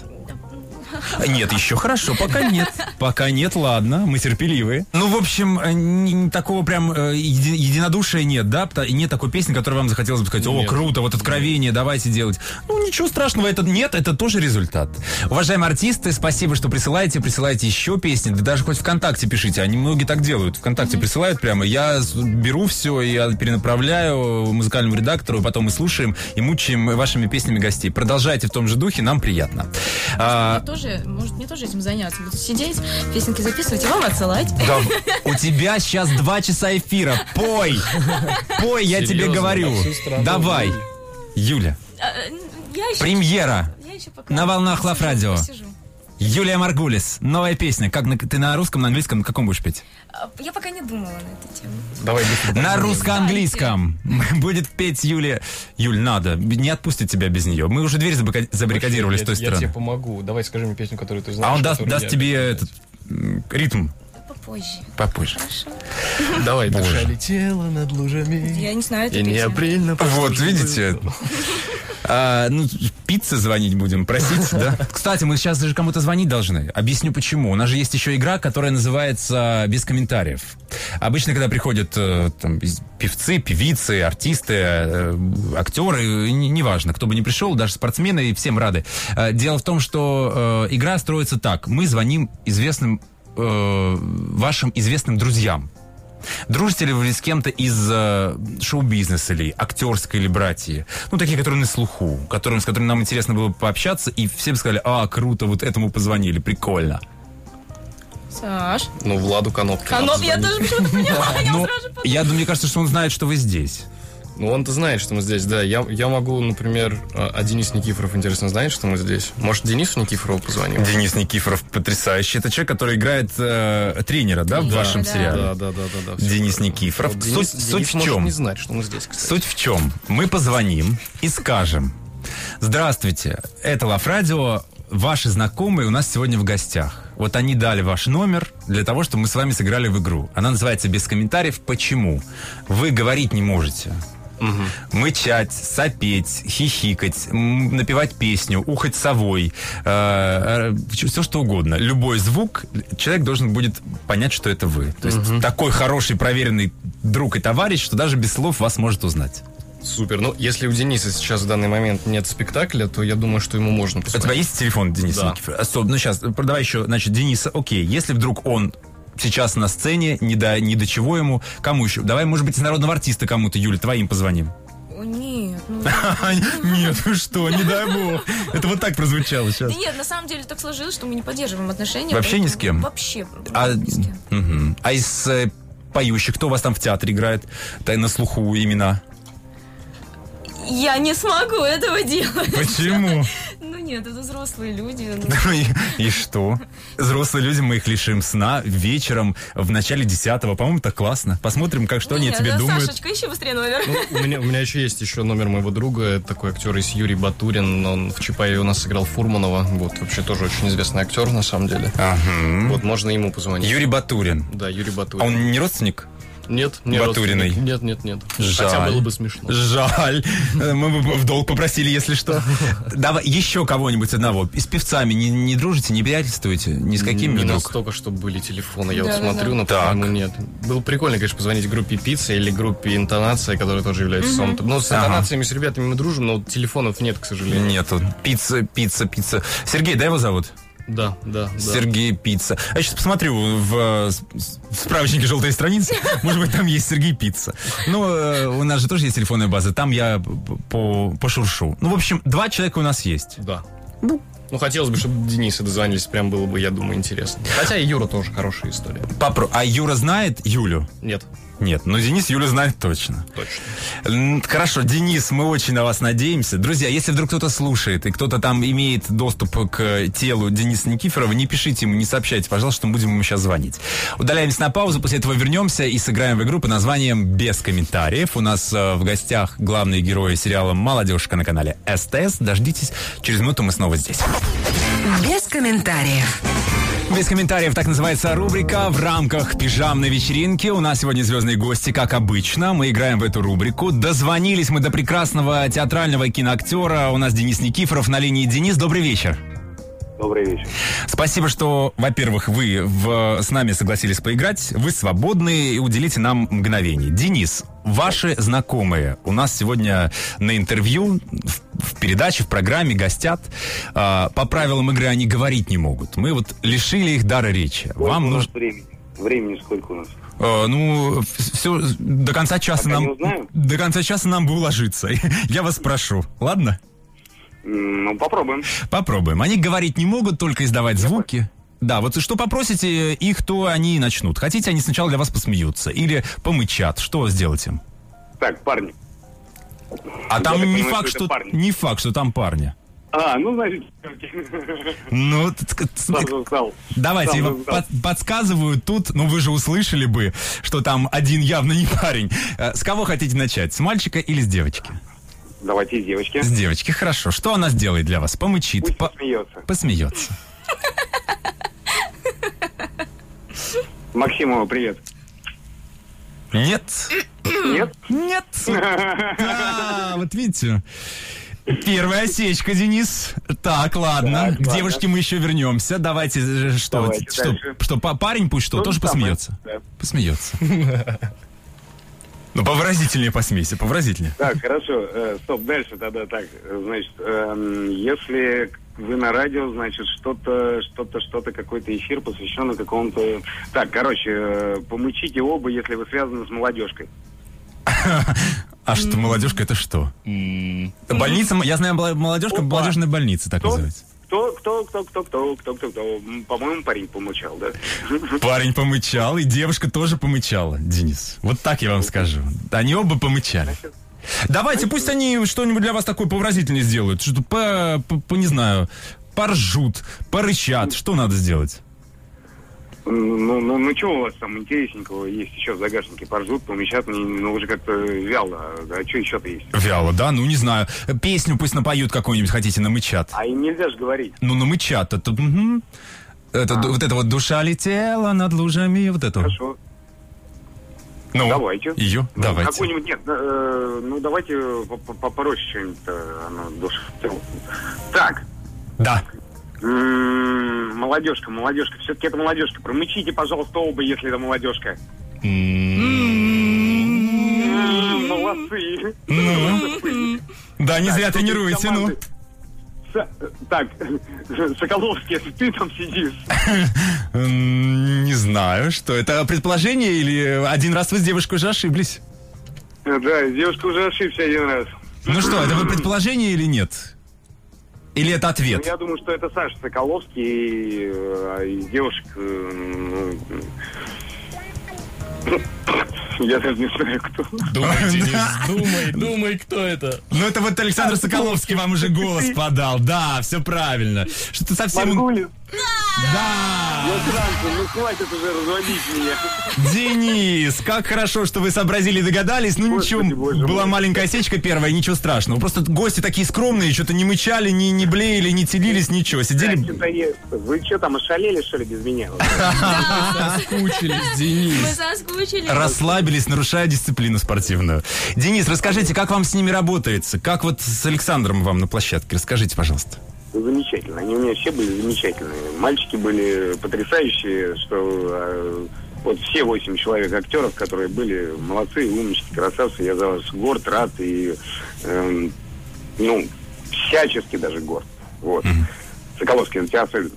[SPEAKER 3] Нет, еще хорошо, пока нет. Пока нет, ладно, мы терпеливые. Ну, в общем, э, не- не такого прям э, еди- единодушия нет, да? Пта- И нет такой песни, которой вам захотелось бы сказать: о,
[SPEAKER 4] Нет.
[SPEAKER 3] круто, вот откровение, давайте делать. Ну, ничего страшного, это нет, это тоже результат. Уважаемые артисты, спасибо, что присылаете, присылаете еще песни, да даже хоть ВКонтакте пишите, они многие так делают, ВКонтакте присылают прямо, я с- беру все, я перенаправляю музыкальному редактору, потом мы слушаем и мучаем вашими песнями гостей. Продолжайте в том же духе, нам приятно. А,
[SPEAKER 5] Мне тоже, может, мне тоже этим заняться. Буду сидеть, песенки записывать и вам отсылать.
[SPEAKER 3] да, у тебя сейчас два часа эфира, пой, пой, я тебе
[SPEAKER 4] Серьезно?
[SPEAKER 3] говорю,
[SPEAKER 4] На всю страну?
[SPEAKER 3] давай, Юля,
[SPEAKER 5] А, Я еще,
[SPEAKER 3] премьера.
[SPEAKER 5] я еще пока
[SPEAKER 3] на волнах
[SPEAKER 5] посижу,
[SPEAKER 3] Лав Радио.
[SPEAKER 5] посижу.
[SPEAKER 3] Юлия Маргулис, новая песня. Как на- ты на русском, на английском, на каком будешь петь?
[SPEAKER 5] А, Я пока не думала на эту тему.
[SPEAKER 4] Давай быстрее.
[SPEAKER 3] На русско-английском будет петь Юлия. Юль, надо, не отпустит тебя без нее. Мы уже дверь забака- забаррикадировали
[SPEAKER 4] я,
[SPEAKER 3] с той
[SPEAKER 4] я
[SPEAKER 3] стороны.
[SPEAKER 4] тебе помогу. Давай скажи мне песню, которую ты знаешь.
[SPEAKER 3] А он даст,
[SPEAKER 4] которую
[SPEAKER 3] даст
[SPEAKER 4] я
[SPEAKER 3] тебе
[SPEAKER 4] буду
[SPEAKER 3] этот м, ритм
[SPEAKER 5] Попозже.
[SPEAKER 3] попозже.
[SPEAKER 5] Хорошо.
[SPEAKER 4] Давай,
[SPEAKER 3] Боже.
[SPEAKER 4] душа летела над лужами.
[SPEAKER 5] Я не знаю эту
[SPEAKER 4] И не
[SPEAKER 5] песню.
[SPEAKER 4] апрельно.
[SPEAKER 3] Вот, видите? А, ну, пиццы звонить будем, просить, да? Кстати, мы сейчас даже кому-то звонить должны. Объясню почему. У нас же есть еще игра, которая называется «Без комментариев». Обычно, когда приходят э, там, из- певцы, певицы, артисты, э, актеры, не- неважно, кто бы ни пришел, даже спортсмены, и всем рады. Э, Дело в том, что э, игра строится так. Мы звоним известным, э, вашим известным друзьям. Дружите ли вы с кем-то из э, шоу-бизнеса или актерской или братьи? Ну, такие, которые на слуху, которым, с которыми нам интересно было пообщаться, и всем сказали: а, круто, вот этому позвонили, прикольно.
[SPEAKER 5] Саш.
[SPEAKER 4] Ну, Владу Конопке.
[SPEAKER 5] Каноп,
[SPEAKER 4] надо
[SPEAKER 5] я
[SPEAKER 4] звонить.
[SPEAKER 5] тоже почему-то поняла. Я
[SPEAKER 3] Ну,
[SPEAKER 5] сразу подумала.
[SPEAKER 3] я думаю, мне кажется, что он знает, что вы здесь.
[SPEAKER 4] Ну, он-то знает, что мы здесь, да. Я, я могу, например, а а Денис Никифоров, интересно, знает, что мы здесь? Может, Денису Никифорову позвоним?
[SPEAKER 3] Денис Никифоров потрясающий. Это человек, который играет э, тренера, да, в
[SPEAKER 5] Тренера,
[SPEAKER 3] вашем
[SPEAKER 5] да.
[SPEAKER 3] сериале?
[SPEAKER 4] Да, да, да, да, да. всё
[SPEAKER 3] Денис
[SPEAKER 4] правильно.
[SPEAKER 3] Никифоров.
[SPEAKER 4] Вот
[SPEAKER 3] Суть-
[SPEAKER 4] Денис,
[SPEAKER 3] суть
[SPEAKER 4] Денис
[SPEAKER 3] в
[SPEAKER 4] может
[SPEAKER 3] чем?
[SPEAKER 4] не знать, что мы здесь, кстати.
[SPEAKER 3] Суть в чем? Мы позвоним и скажем: здравствуйте, это Лав Радио, ваши знакомые у нас сегодня в гостях. вот они дали ваш номер для того, чтобы мы с вами сыграли в игру. Она называется «Без комментариев». Почему? Вы говорить не можете. Угу. Мычать, сопеть, хихикать, м- напевать песню, ухать совой, э- э- все что угодно. Любой звук, человек должен будет понять, что это вы. То есть угу. такой хороший, проверенный друг и товарищ, что даже без слов вас может узнать.
[SPEAKER 4] Супер. Ну, если у Дениса сейчас в данный момент нет спектакля, то я думаю, что ему можно посмотреть.
[SPEAKER 3] У тебя есть телефон, Денис
[SPEAKER 4] да.
[SPEAKER 3] Никифоров? Ну, сейчас, давай еще, значит, Дениса, окей, если вдруг он сейчас на сцене, ни до, ни до чего ему, кому еще? Давай, может быть, из народного артиста кому-то, Юля, твоим позвоним.
[SPEAKER 5] О, нет. Ну...
[SPEAKER 3] Нет, вы что, не дай бог. Это вот так прозвучало сейчас.
[SPEAKER 5] Да нет, на самом деле так сложилось, что мы не поддерживаем отношения.
[SPEAKER 3] Вообще ни с кем?
[SPEAKER 5] Вообще
[SPEAKER 3] а,
[SPEAKER 5] ни с кем.
[SPEAKER 3] Угу. А из э, поющих, кто у вас там в театре играет? На слуху имена?
[SPEAKER 5] Я не смогу этого делать.
[SPEAKER 3] Почему?
[SPEAKER 5] Ну нет, это взрослые люди.
[SPEAKER 3] Ну и, и что? Взрослые люди, мы их лишим сна вечером в начале десятого. По-моему, так классно. Посмотрим, как что
[SPEAKER 5] не,
[SPEAKER 3] они о тебе
[SPEAKER 5] да,
[SPEAKER 3] думают.
[SPEAKER 5] Сашечка, ищи быстрее номер.
[SPEAKER 4] Ну, у, меня, у меня еще есть еще номер моего друга. Это такой актер из Юрий Батурин. Он в Чапаеве у нас сыграл Фурманова. Вот, вообще тоже очень известный актер, на самом деле.
[SPEAKER 3] Ага.
[SPEAKER 4] Вот, можно ему позвонить.
[SPEAKER 3] Юрий Батурин.
[SPEAKER 4] Да, Юрий Батурин.
[SPEAKER 3] А он не родственник?
[SPEAKER 4] Нет, не
[SPEAKER 3] Батуриной.
[SPEAKER 4] родственник. Нет, нет, нет.
[SPEAKER 3] Жаль.
[SPEAKER 4] Хотя было бы смешно.
[SPEAKER 3] Жаль. Мы бы в долг попросили, если что. Давай еще кого-нибудь одного. И с певцами не, не дружите, не приятельствуете? Ни с какими
[SPEAKER 4] Не
[SPEAKER 3] вдруг?
[SPEAKER 4] настолько, чтобы были телефоны. Я
[SPEAKER 5] да,
[SPEAKER 4] вот смотрю,
[SPEAKER 5] да.
[SPEAKER 4] но, по-моему, нет. Было прикольно, конечно, позвонить группе «Пицца» или группе «Интонация», которая тоже является mm-hmm. сом. Ну, с интонациями, ага. с ребятами мы дружим, но телефонов нет, к сожалению.
[SPEAKER 3] Нету. Пицца, пицца, пицца. Сергей, да, его зовут?
[SPEAKER 4] Да, да, да.
[SPEAKER 3] Сергей Пицца. Я сейчас посмотрю в, в справочнике «Желтой страницы». Может быть, там есть Сергей Пицца. Ну, у нас же тоже есть телефонная база. Там я по, пошуршу. Ну, в общем, два человека у нас есть.
[SPEAKER 4] Да. Ну, ну хотелось бы, чтобы Дениса дозвонились. Прям было бы, я думаю, интересно. Хотя и Юра тоже хорошая история.
[SPEAKER 3] Попро... А Юра знает Юлю?
[SPEAKER 4] Нет.
[SPEAKER 3] Нет, но Денис Юлю знает точно.
[SPEAKER 4] Точно.
[SPEAKER 3] Хорошо, Денис, мы очень на вас надеемся. Друзья, если вдруг кто-то слушает, и кто-то там имеет доступ к телу Дениса Никифорова, не пишите ему, не сообщайте, пожалуйста, что мы будем ему сейчас звонить. Удаляемся на паузу, после этого вернемся и сыграем в игру под названием «Без комментариев». У нас э, в гостях главные герои сериала «Молодежка» на канале СТС. Дождитесь, через минуту мы снова здесь.
[SPEAKER 2] Без комментариев.
[SPEAKER 3] Без комментариев, так называется рубрика в рамках пижамной вечеринки. У нас сегодня звездные гости, как обычно. Мы играем в эту рубрику. Дозвонились мы до прекрасного театрального киноактера. У нас Денис Никифоров на линии. Денис, добрый вечер.
[SPEAKER 7] Добрый вечер.
[SPEAKER 3] Спасибо, что, во-первых, вы в, с нами согласились поиграть. Вы свободны и уделите нам мгновение. Денис, ваши знакомые у нас сегодня на интервью, в, в передаче, в программе гостят. А, по правилам игры они говорить не могут. Мы вот лишили их дара речи.
[SPEAKER 7] Сколько
[SPEAKER 3] Вам
[SPEAKER 7] у нас
[SPEAKER 3] нужно...
[SPEAKER 7] времени? Времени сколько у нас?
[SPEAKER 3] А, ну, все, до конца часа
[SPEAKER 7] Пока
[SPEAKER 3] нам... До конца часа нам бы уложиться. Я вас прошу. Ладно?
[SPEAKER 7] Ну, попробуем.
[SPEAKER 3] Попробуем. Они говорить не могут, только издавать звуки. Да, вот что попросите их, то они и начнут. Хотите, они сначала для вас посмеются или помычат. Что сделать им?
[SPEAKER 7] Так, парни.
[SPEAKER 3] А
[SPEAKER 7] Я
[SPEAKER 3] там
[SPEAKER 7] так
[SPEAKER 3] не,
[SPEAKER 7] понимаю,
[SPEAKER 3] факт,
[SPEAKER 7] что
[SPEAKER 3] что,
[SPEAKER 7] это парни.
[SPEAKER 3] не факт, что там парни.
[SPEAKER 7] А, ну, значит,
[SPEAKER 3] Ну, т- т-
[SPEAKER 7] сразу знал.
[SPEAKER 3] давайте,
[SPEAKER 7] Сразу
[SPEAKER 3] вам
[SPEAKER 7] знал.
[SPEAKER 3] под- подсказывают тут, ну вы же услышали бы, что там один явно не парень. Э, С кого хотите начать? С мальчика или с девочки?
[SPEAKER 7] Давайте, девочки.
[SPEAKER 3] С девочки, хорошо. Что она сделает для вас? Помычит?
[SPEAKER 7] Пусть
[SPEAKER 3] по-
[SPEAKER 7] посмеется.
[SPEAKER 3] Посмеется.
[SPEAKER 7] Максимова, привет.
[SPEAKER 3] Нет?
[SPEAKER 7] Нет?
[SPEAKER 3] Нет. Да, вот видите. Первая осечка, Денис. Так, ладно.
[SPEAKER 7] Так,
[SPEAKER 3] К
[SPEAKER 7] ладно.
[SPEAKER 3] девушке мы еще вернемся. Давайте, э, что,
[SPEAKER 7] Давайте
[SPEAKER 3] что,
[SPEAKER 7] дальше.
[SPEAKER 3] что, па- парень пусть что,
[SPEAKER 7] То
[SPEAKER 3] тоже
[SPEAKER 7] же самое.
[SPEAKER 3] посмеется?
[SPEAKER 7] Да.
[SPEAKER 3] Посмеется. Ну, повыразительнее посмейся, повыразительнее.
[SPEAKER 7] Так, хорошо. Э, стоп, дальше тогда так. Значит, эм, если вы на радио, значит, что-то, что-то, что-то, какой-то эфир посвященный какому-то... Так, короче, э, помычите оба, если вы связаны с молодежкой.
[SPEAKER 3] А что, молодежка, это что? Больница, я знаю, была- молодежка,
[SPEAKER 7] Опа.
[SPEAKER 3] молодежная больница, так
[SPEAKER 7] Кто?
[SPEAKER 3] называется.
[SPEAKER 7] Кто, кто, кто, кто, кто, кто, кто, кто? М, По-моему, парень помычал, да?
[SPEAKER 3] Парень помычал, и девушка тоже помычала, Денис. Вот так я вам скажу. Они оба помычали. Давайте, пусть они что-нибудь для вас такое повыразительнее сделают. Что-то по, по, по, не знаю, поржут, порычат. Что надо сделать?
[SPEAKER 7] Ну, ну, ну, что у вас там интересненького есть еще в загашнике? Поржут, помещат, не- ну, уже как-то вяло. А что еще-то есть?
[SPEAKER 3] Вяло, да? Ну, не знаю. Песню пусть напоют какую-нибудь, хотите, намычат.
[SPEAKER 7] А им нельзя же говорить.
[SPEAKER 3] Ну, намычат. Это, мгм. Это,
[SPEAKER 7] А.
[SPEAKER 3] Вот это вот «Душа летела над лужами», вот это.
[SPEAKER 7] Хорошо.
[SPEAKER 3] Ну,
[SPEAKER 7] Давайте.
[SPEAKER 3] Ее,
[SPEAKER 7] Ну,
[SPEAKER 3] давайте.
[SPEAKER 7] Какой-нибудь, нет, э, ну давайте по- по- попроще что-нибудь. э, оно душа. Так.
[SPEAKER 3] Да.
[SPEAKER 7] М-м, молодежка, молодежка. Все-таки это молодежка. Промычите, пожалуйста, оба, если это молодежка. М, Молодцы.
[SPEAKER 3] Ну. Да, не зря
[SPEAKER 7] Так,
[SPEAKER 3] тренируете, ну.
[SPEAKER 7] команды. С- Так, Соколовский, это ты там сидишь?
[SPEAKER 3] М, Не знаю, что это предположение или один раз вы с девушкой уже ошиблись?
[SPEAKER 7] Да, девушка уже ошибся один раз.
[SPEAKER 3] Ну что, это вы предположение или нет? Или это
[SPEAKER 7] Ну,
[SPEAKER 3] ответ?
[SPEAKER 7] я думаю, что это Саша Соколовский, и, э, из девушек... э, ну, я даже не знаю, кто.
[SPEAKER 4] Думай, Денис, думай, думай, кто это.
[SPEAKER 3] Ну это вот Александр Соколовский вам уже голос подал. Да, все правильно. Что-то совсем...
[SPEAKER 7] Маргулис.
[SPEAKER 3] Да!
[SPEAKER 7] Я сразу, ну хватит уже разводить меня.
[SPEAKER 3] Денис, как хорошо, что вы сообразили и догадались. Ну
[SPEAKER 7] Господи,
[SPEAKER 3] ничего,
[SPEAKER 7] боже
[SPEAKER 3] была
[SPEAKER 7] мой.
[SPEAKER 3] маленькая осечка первая, ничего страшного. Просто гости такие скромные, что-то не мычали, не, не блеяли, не телились, ничего. Сидели...
[SPEAKER 7] Что-то есть. Вы что там, ошалели, что ли, без меня?
[SPEAKER 4] Соскучились, Денис.
[SPEAKER 5] Мы соскучились.
[SPEAKER 3] Расслабились, нарушая дисциплину спортивную. Денис, расскажите, как вам с ними работается? Как вот с Александром вам на площадке? Расскажите, пожалуйста.
[SPEAKER 7] Замечательно. Они у меня все были замечательные. Мальчики были потрясающие, что э, вот все восемь человек актеров, которые были, молодцы, умнички, красавцы. Я за вас горд, рад и, э, ну, всячески даже горд. Вот. Соколовский, на тебя особенно.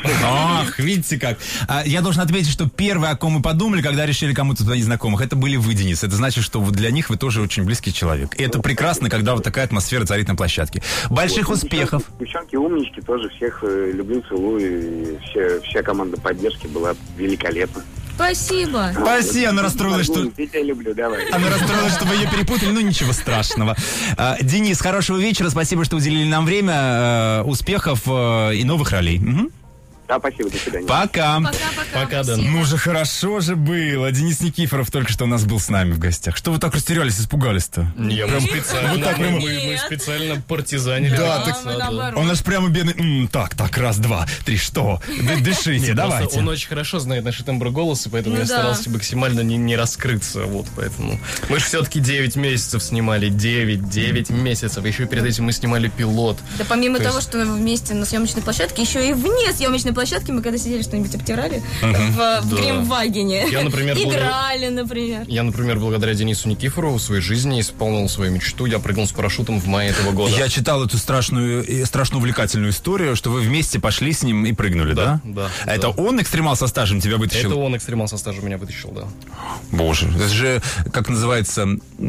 [SPEAKER 3] Ах, видите как. А, я должен отметить, что первое, о ком мы подумали, когда решили кому-то звонить знакомых, это были вы, Денис. Это значит, что вот для них вы тоже очень близкий человек. И это прекрасно, когда вот такая атмосфера царит на площадке. Больших
[SPEAKER 7] Вот,
[SPEAKER 3] успехов.
[SPEAKER 7] Девчонки, девчонки умнички, тоже всех э, люблю, целую. И все, вся команда поддержки была великолепна.
[SPEAKER 5] Спасибо.
[SPEAKER 3] Спасибо, она расстроилась, что...
[SPEAKER 7] Я тебя люблю, давай.
[SPEAKER 3] Она расстроилась, что вы ее перепутали, ну ничего страшного. А, Денис, хорошего вечера, спасибо, что уделили нам время, э, успехов э, и новых ролей. Мгм.
[SPEAKER 7] Да, спасибо, до свидания.
[SPEAKER 3] Пока.
[SPEAKER 5] Пока-пока.
[SPEAKER 4] Пока, Дэн.
[SPEAKER 5] Спасибо.
[SPEAKER 3] Ну же, хорошо же было. Денис Никифоров только что у нас был с нами в гостях. Что вы так растерялись, испугались-то?
[SPEAKER 4] Не, мы специально,
[SPEAKER 3] вот так
[SPEAKER 4] мы,
[SPEAKER 3] прямо-
[SPEAKER 4] мы- мы
[SPEAKER 5] Нет.
[SPEAKER 4] специально партизанили.
[SPEAKER 3] Да,
[SPEAKER 4] как
[SPEAKER 3] так-
[SPEAKER 5] мы
[SPEAKER 4] надо.
[SPEAKER 5] наоборот.
[SPEAKER 3] Он аж прямо бедный. М, так, так, раз, два, три, что? Д- Дышите,
[SPEAKER 4] Нет, просто
[SPEAKER 3] давайте.
[SPEAKER 4] он очень хорошо знает наши тембры голоса, поэтому
[SPEAKER 5] Ну
[SPEAKER 4] я
[SPEAKER 5] да.
[SPEAKER 4] старался максимально не, не раскрыться. Вот, поэтому. Мы же все-таки девять месяцев снимали. девять, девять месяцев. Еще перед этим мы снимали пилот.
[SPEAKER 5] Да помимо
[SPEAKER 4] То
[SPEAKER 5] того,
[SPEAKER 4] есть-
[SPEAKER 5] что мы вместе на съемочной площадке, еще и вне съемочной площадки мы когда сидели, что-нибудь обтирали в, в
[SPEAKER 4] Да.
[SPEAKER 5] Гримвагене.
[SPEAKER 4] Я, например, был-
[SPEAKER 5] Играли, например.
[SPEAKER 4] Я, например, благодаря Денису Никифорову в своей жизни исполнил свою мечту. Я прыгнул с парашютом в мае этого года.
[SPEAKER 3] Я читал эту страшную, и страшно увлекательную историю, что вы вместе пошли с ним и прыгнули, да?
[SPEAKER 4] Да, да,
[SPEAKER 3] Это
[SPEAKER 4] да.
[SPEAKER 3] он, экстремал со стажем, тебя вытащил?
[SPEAKER 4] Это он, экстремал со стажем, меня вытащил, да.
[SPEAKER 3] Боже, это же, как называется,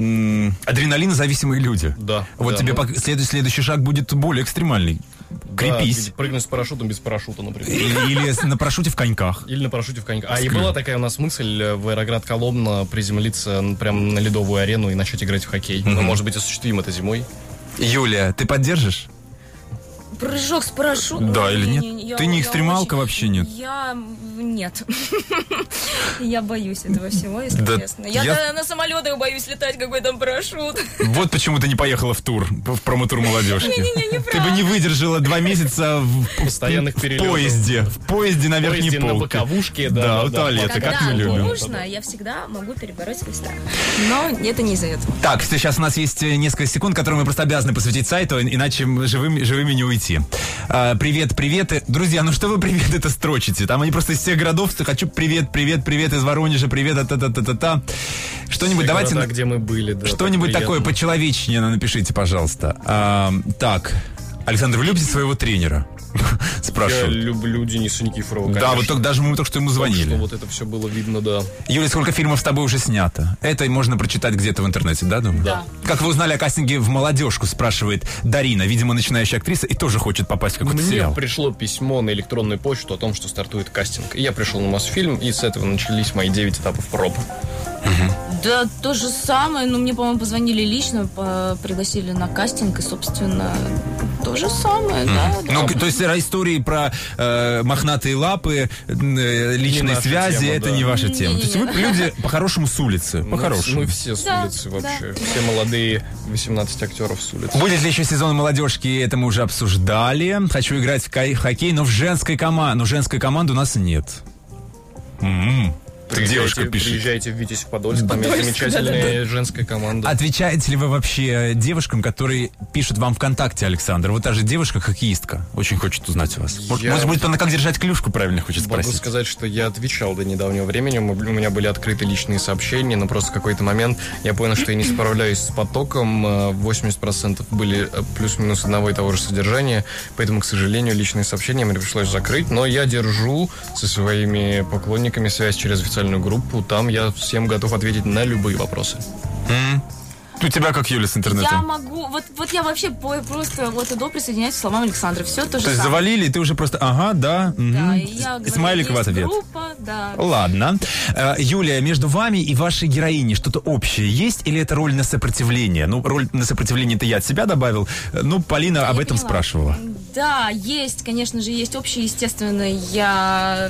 [SPEAKER 3] м, адреналинозависимые люди.
[SPEAKER 4] Да,
[SPEAKER 3] Вот
[SPEAKER 4] да,
[SPEAKER 3] тебе
[SPEAKER 4] ну-
[SPEAKER 3] пок- след- следующий шаг будет более экстремальный. Крепись.
[SPEAKER 4] Да, прыгнуть с парашютом без парашюта, например.
[SPEAKER 3] Или, или с- на парашюте в коньках.
[SPEAKER 4] Или на парашюте в коньках. А и была такая у нас мысль э, в аэроград Коломна приземлиться н- прям на ледовую арену и начать играть в хоккей. Но, может быть, осуществим это зимой.
[SPEAKER 3] Юлия, ты поддержишь?
[SPEAKER 5] Прыжок с парашютом.
[SPEAKER 3] Да или нет?
[SPEAKER 5] Не-не-не, я-
[SPEAKER 3] Ты не
[SPEAKER 5] я
[SPEAKER 3] экстремалка
[SPEAKER 5] очень-
[SPEAKER 3] вообще, нет?
[SPEAKER 5] Я нет. Я боюсь этого всего, если
[SPEAKER 3] Да
[SPEAKER 5] честно. Я
[SPEAKER 3] я-
[SPEAKER 5] на- на самолетах боюсь летать, какой там парашют.
[SPEAKER 3] Вот почему ты не поехала в тур, в промо-тур молодежки.
[SPEAKER 5] Не-не-не,
[SPEAKER 3] Ты бы не выдержала два месяца в,
[SPEAKER 4] Постоянных
[SPEAKER 3] в
[SPEAKER 4] перелетов.
[SPEAKER 3] поезде. В поезде на верхней
[SPEAKER 4] Поезде на
[SPEAKER 3] полке.
[SPEAKER 4] боковушке, да,
[SPEAKER 3] Да,
[SPEAKER 4] да,
[SPEAKER 3] у
[SPEAKER 4] да.
[SPEAKER 3] туалета,
[SPEAKER 5] Когда
[SPEAKER 3] как мы любим.
[SPEAKER 5] нужно, я всегда могу перебороть свой страх. Но это не из-за этого.
[SPEAKER 3] Так, сейчас у нас есть э, несколько секунд, которые мы просто обязаны посвятить сайту, иначе мы живыми, живыми не уйти. А, привет, привет. э, Друзья, ну что вы привет это строчите? Там они просто из всех городов. Хочу привет, привет, привет из Воронежа, привет, та-та-та-та-та. Что-нибудь
[SPEAKER 4] Все
[SPEAKER 3] давайте...
[SPEAKER 4] города,
[SPEAKER 3] на-
[SPEAKER 4] где мы были, да.
[SPEAKER 3] Что-нибудь
[SPEAKER 4] так
[SPEAKER 3] такое
[SPEAKER 4] приятно.
[SPEAKER 3] почеловечнее напишите, пожалуйста. А, так, Александр, вы любите своего тренера?
[SPEAKER 4] Я
[SPEAKER 3] Спрашиваю.
[SPEAKER 4] люблю Дениса Никифорова,
[SPEAKER 3] Да,
[SPEAKER 4] конечно.
[SPEAKER 3] вот только, даже мы только что ему
[SPEAKER 4] Так
[SPEAKER 3] звонили.
[SPEAKER 4] что вот это все было видно, да.
[SPEAKER 3] Юля, сколько фильмов с тобой уже снято? Это можно прочитать где-то в интернете, да, думаю?
[SPEAKER 5] Да.
[SPEAKER 3] Как вы узнали о кастинге в «Молодежку», спрашивает Дарина, видимо, начинающая актриса, и тоже хочет попасть в какой-то
[SPEAKER 4] Мне
[SPEAKER 3] сериал.
[SPEAKER 4] пришло письмо на электронную почту о том, что стартует кастинг. И я пришел на Мосфильм, и с этого начались мои девять этапов проб.
[SPEAKER 5] Да, то же самое. Ну, мне, по-моему, позвонили лично, по- пригласили на кастинг, и, собственно, то же самое, да.
[SPEAKER 3] Ну,
[SPEAKER 5] да.
[SPEAKER 3] то есть истории про э, мохнатые лапы, э, личные
[SPEAKER 4] наша
[SPEAKER 3] связи,
[SPEAKER 4] тема,
[SPEAKER 3] это
[SPEAKER 4] да.
[SPEAKER 3] не ваша тема. То есть вы люди по-хорошему с улицы,
[SPEAKER 4] Мы-
[SPEAKER 3] по-хорошему.
[SPEAKER 4] Мы все с
[SPEAKER 5] Да,
[SPEAKER 4] улицы вообще.
[SPEAKER 5] да.
[SPEAKER 4] Все молодые восемнадцать актеров с улицы.
[SPEAKER 3] Будет ли еще сезон молодежки, это мы уже обсуждали. Хочу играть в ка- в хоккей, но в женской команде. Но женской команды у нас нет. М-м. Так девушка
[SPEAKER 4] Приезжайте-
[SPEAKER 3] пишет.
[SPEAKER 4] Приезжайте в Витязь в Подольск, там есть замечательная женская команда.
[SPEAKER 3] Отвечаете ли вы вообще девушкам, которые пишут вам ВКонтакте, Александр? Вот та же девушка-хоккеистка. Очень хочет узнать у вас. Может,
[SPEAKER 4] Я-
[SPEAKER 3] может быть, она как держать клюшку правильно хочет
[SPEAKER 4] Могу
[SPEAKER 3] спросить.
[SPEAKER 4] сказать, что я отвечал до недавнего времени. Мы- У меня были открыты личные сообщения, но просто в какой-то момент я понял, что я не справляюсь с потоком. Э, восемьдесят процентов были э, плюс-минус одного и того же содержания. Поэтому, к сожалению, личные сообщения мне пришлось закрыть. Но я держу со своими поклонниками связь через официальную группу. Там я всем готов ответить на любые вопросы.
[SPEAKER 3] М? У тебя как, Юля, с
[SPEAKER 5] Я
[SPEAKER 3] интернетом?
[SPEAKER 5] могу, вот, вот я вообще по- просто вот и до присоединяюсь к словам Александра. Все то же
[SPEAKER 3] То есть
[SPEAKER 5] самое.
[SPEAKER 3] завалили, и ты уже просто, ага, да.
[SPEAKER 5] Да,
[SPEAKER 3] мгм.
[SPEAKER 5] и я говорю,
[SPEAKER 3] Смайлик в
[SPEAKER 5] есть
[SPEAKER 3] ответ.
[SPEAKER 5] группа, да.
[SPEAKER 3] Ладно. Э, Юлия, между вами и вашей героиней что-то общее есть? Или это роль на сопротивление? Ну, роль на сопротивление это я от себя добавил. Ну, Полина об
[SPEAKER 5] Я
[SPEAKER 3] этом
[SPEAKER 5] поняла.
[SPEAKER 3] спрашивала.
[SPEAKER 5] Да, есть, конечно же, есть общее, естественно, я...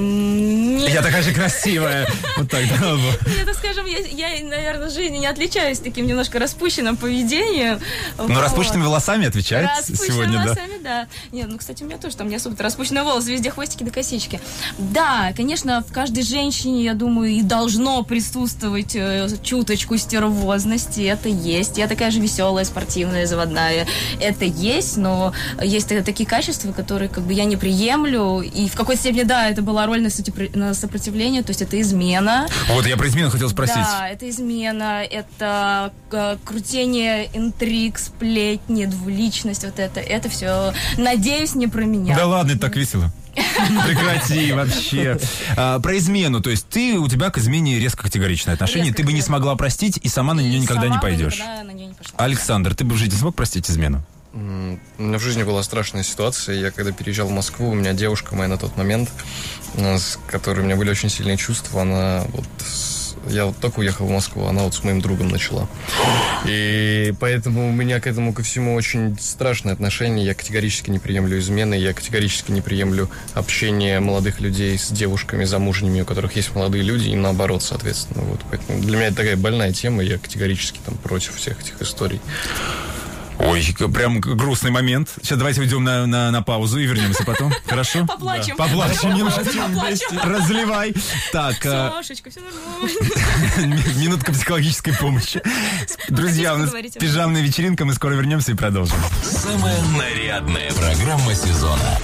[SPEAKER 5] м, не-
[SPEAKER 3] Я такая же красивая. Вот так, да.
[SPEAKER 5] Я, так скажем, я, я, наверное, в жизни не отличаюсь таким немножко распущенным поведением.
[SPEAKER 3] Но
[SPEAKER 5] Вот.
[SPEAKER 3] распущенными волосами отвечает
[SPEAKER 5] Распущенными
[SPEAKER 3] сегодня, да?
[SPEAKER 5] волосами, да. Нет, ну, кстати, у меня тоже там не особо распущенные волосы, везде хвостики да косички. Да, конечно, в каждой женщине, я думаю, и должно присутствовать э, чуточку стервозности, это есть. Я такая же веселая, спортивная, заводная, это есть, но есть та- такие качества, которые как бы я не приемлю, и в какой-то степени, да, это была роль на, сотипр- на сопротивление, то есть это измена.
[SPEAKER 3] Вот, я про измену хотел спросить.
[SPEAKER 5] Да, это измена, это э, крутение интриг, сплетни, двуличность, вот это, это все, надеюсь, не про меня.
[SPEAKER 3] Да ладно, это так весело. Прекрати вообще. А, про измену, то есть ты, у тебя к измене резко категоричное отношение,
[SPEAKER 5] Резко
[SPEAKER 3] ты бы не
[SPEAKER 5] категорично.
[SPEAKER 3] смогла простить и сама на нее
[SPEAKER 5] И
[SPEAKER 3] никогда
[SPEAKER 5] сама
[SPEAKER 3] не
[SPEAKER 5] бы
[SPEAKER 3] пойдешь.
[SPEAKER 5] никогда на неё не пошла.
[SPEAKER 3] Александр, ты бы в жизни смог простить измену?
[SPEAKER 4] М, У меня в жизни была страшная ситуация. Я когда переезжал в Москву, у меня девушка моя на тот момент, э, с которой у меня были очень сильные чувства, она вот... с- Я вот только уехал в Москву, она вот с моим другом начала. И поэтому у меня к этому ко всему очень страшное отношение. Я категорически не приемлю измены, я категорически не приемлю общение молодых людей с девушками замужними, у которых есть молодые люди, и наоборот, соответственно. Вот. Поэтому для меня это такая больная тема, я категорически там против всех этих историй.
[SPEAKER 3] Ой, к- прям к- грустный момент. Сейчас давайте уйдем на, на, на паузу и вернемся потом. Хорошо?
[SPEAKER 5] Поплачем.
[SPEAKER 3] Да. Поплачем немножко.
[SPEAKER 5] Поплачем.
[SPEAKER 3] Разливай. Так, э,
[SPEAKER 5] Сашечка, все нормально.
[SPEAKER 3] минутка психологической помощи. Друзья, у нас
[SPEAKER 5] поговорите.
[SPEAKER 3] пижамная вечеринка, мы скоро вернемся и продолжим.
[SPEAKER 1] Самая нарядная программа сезона.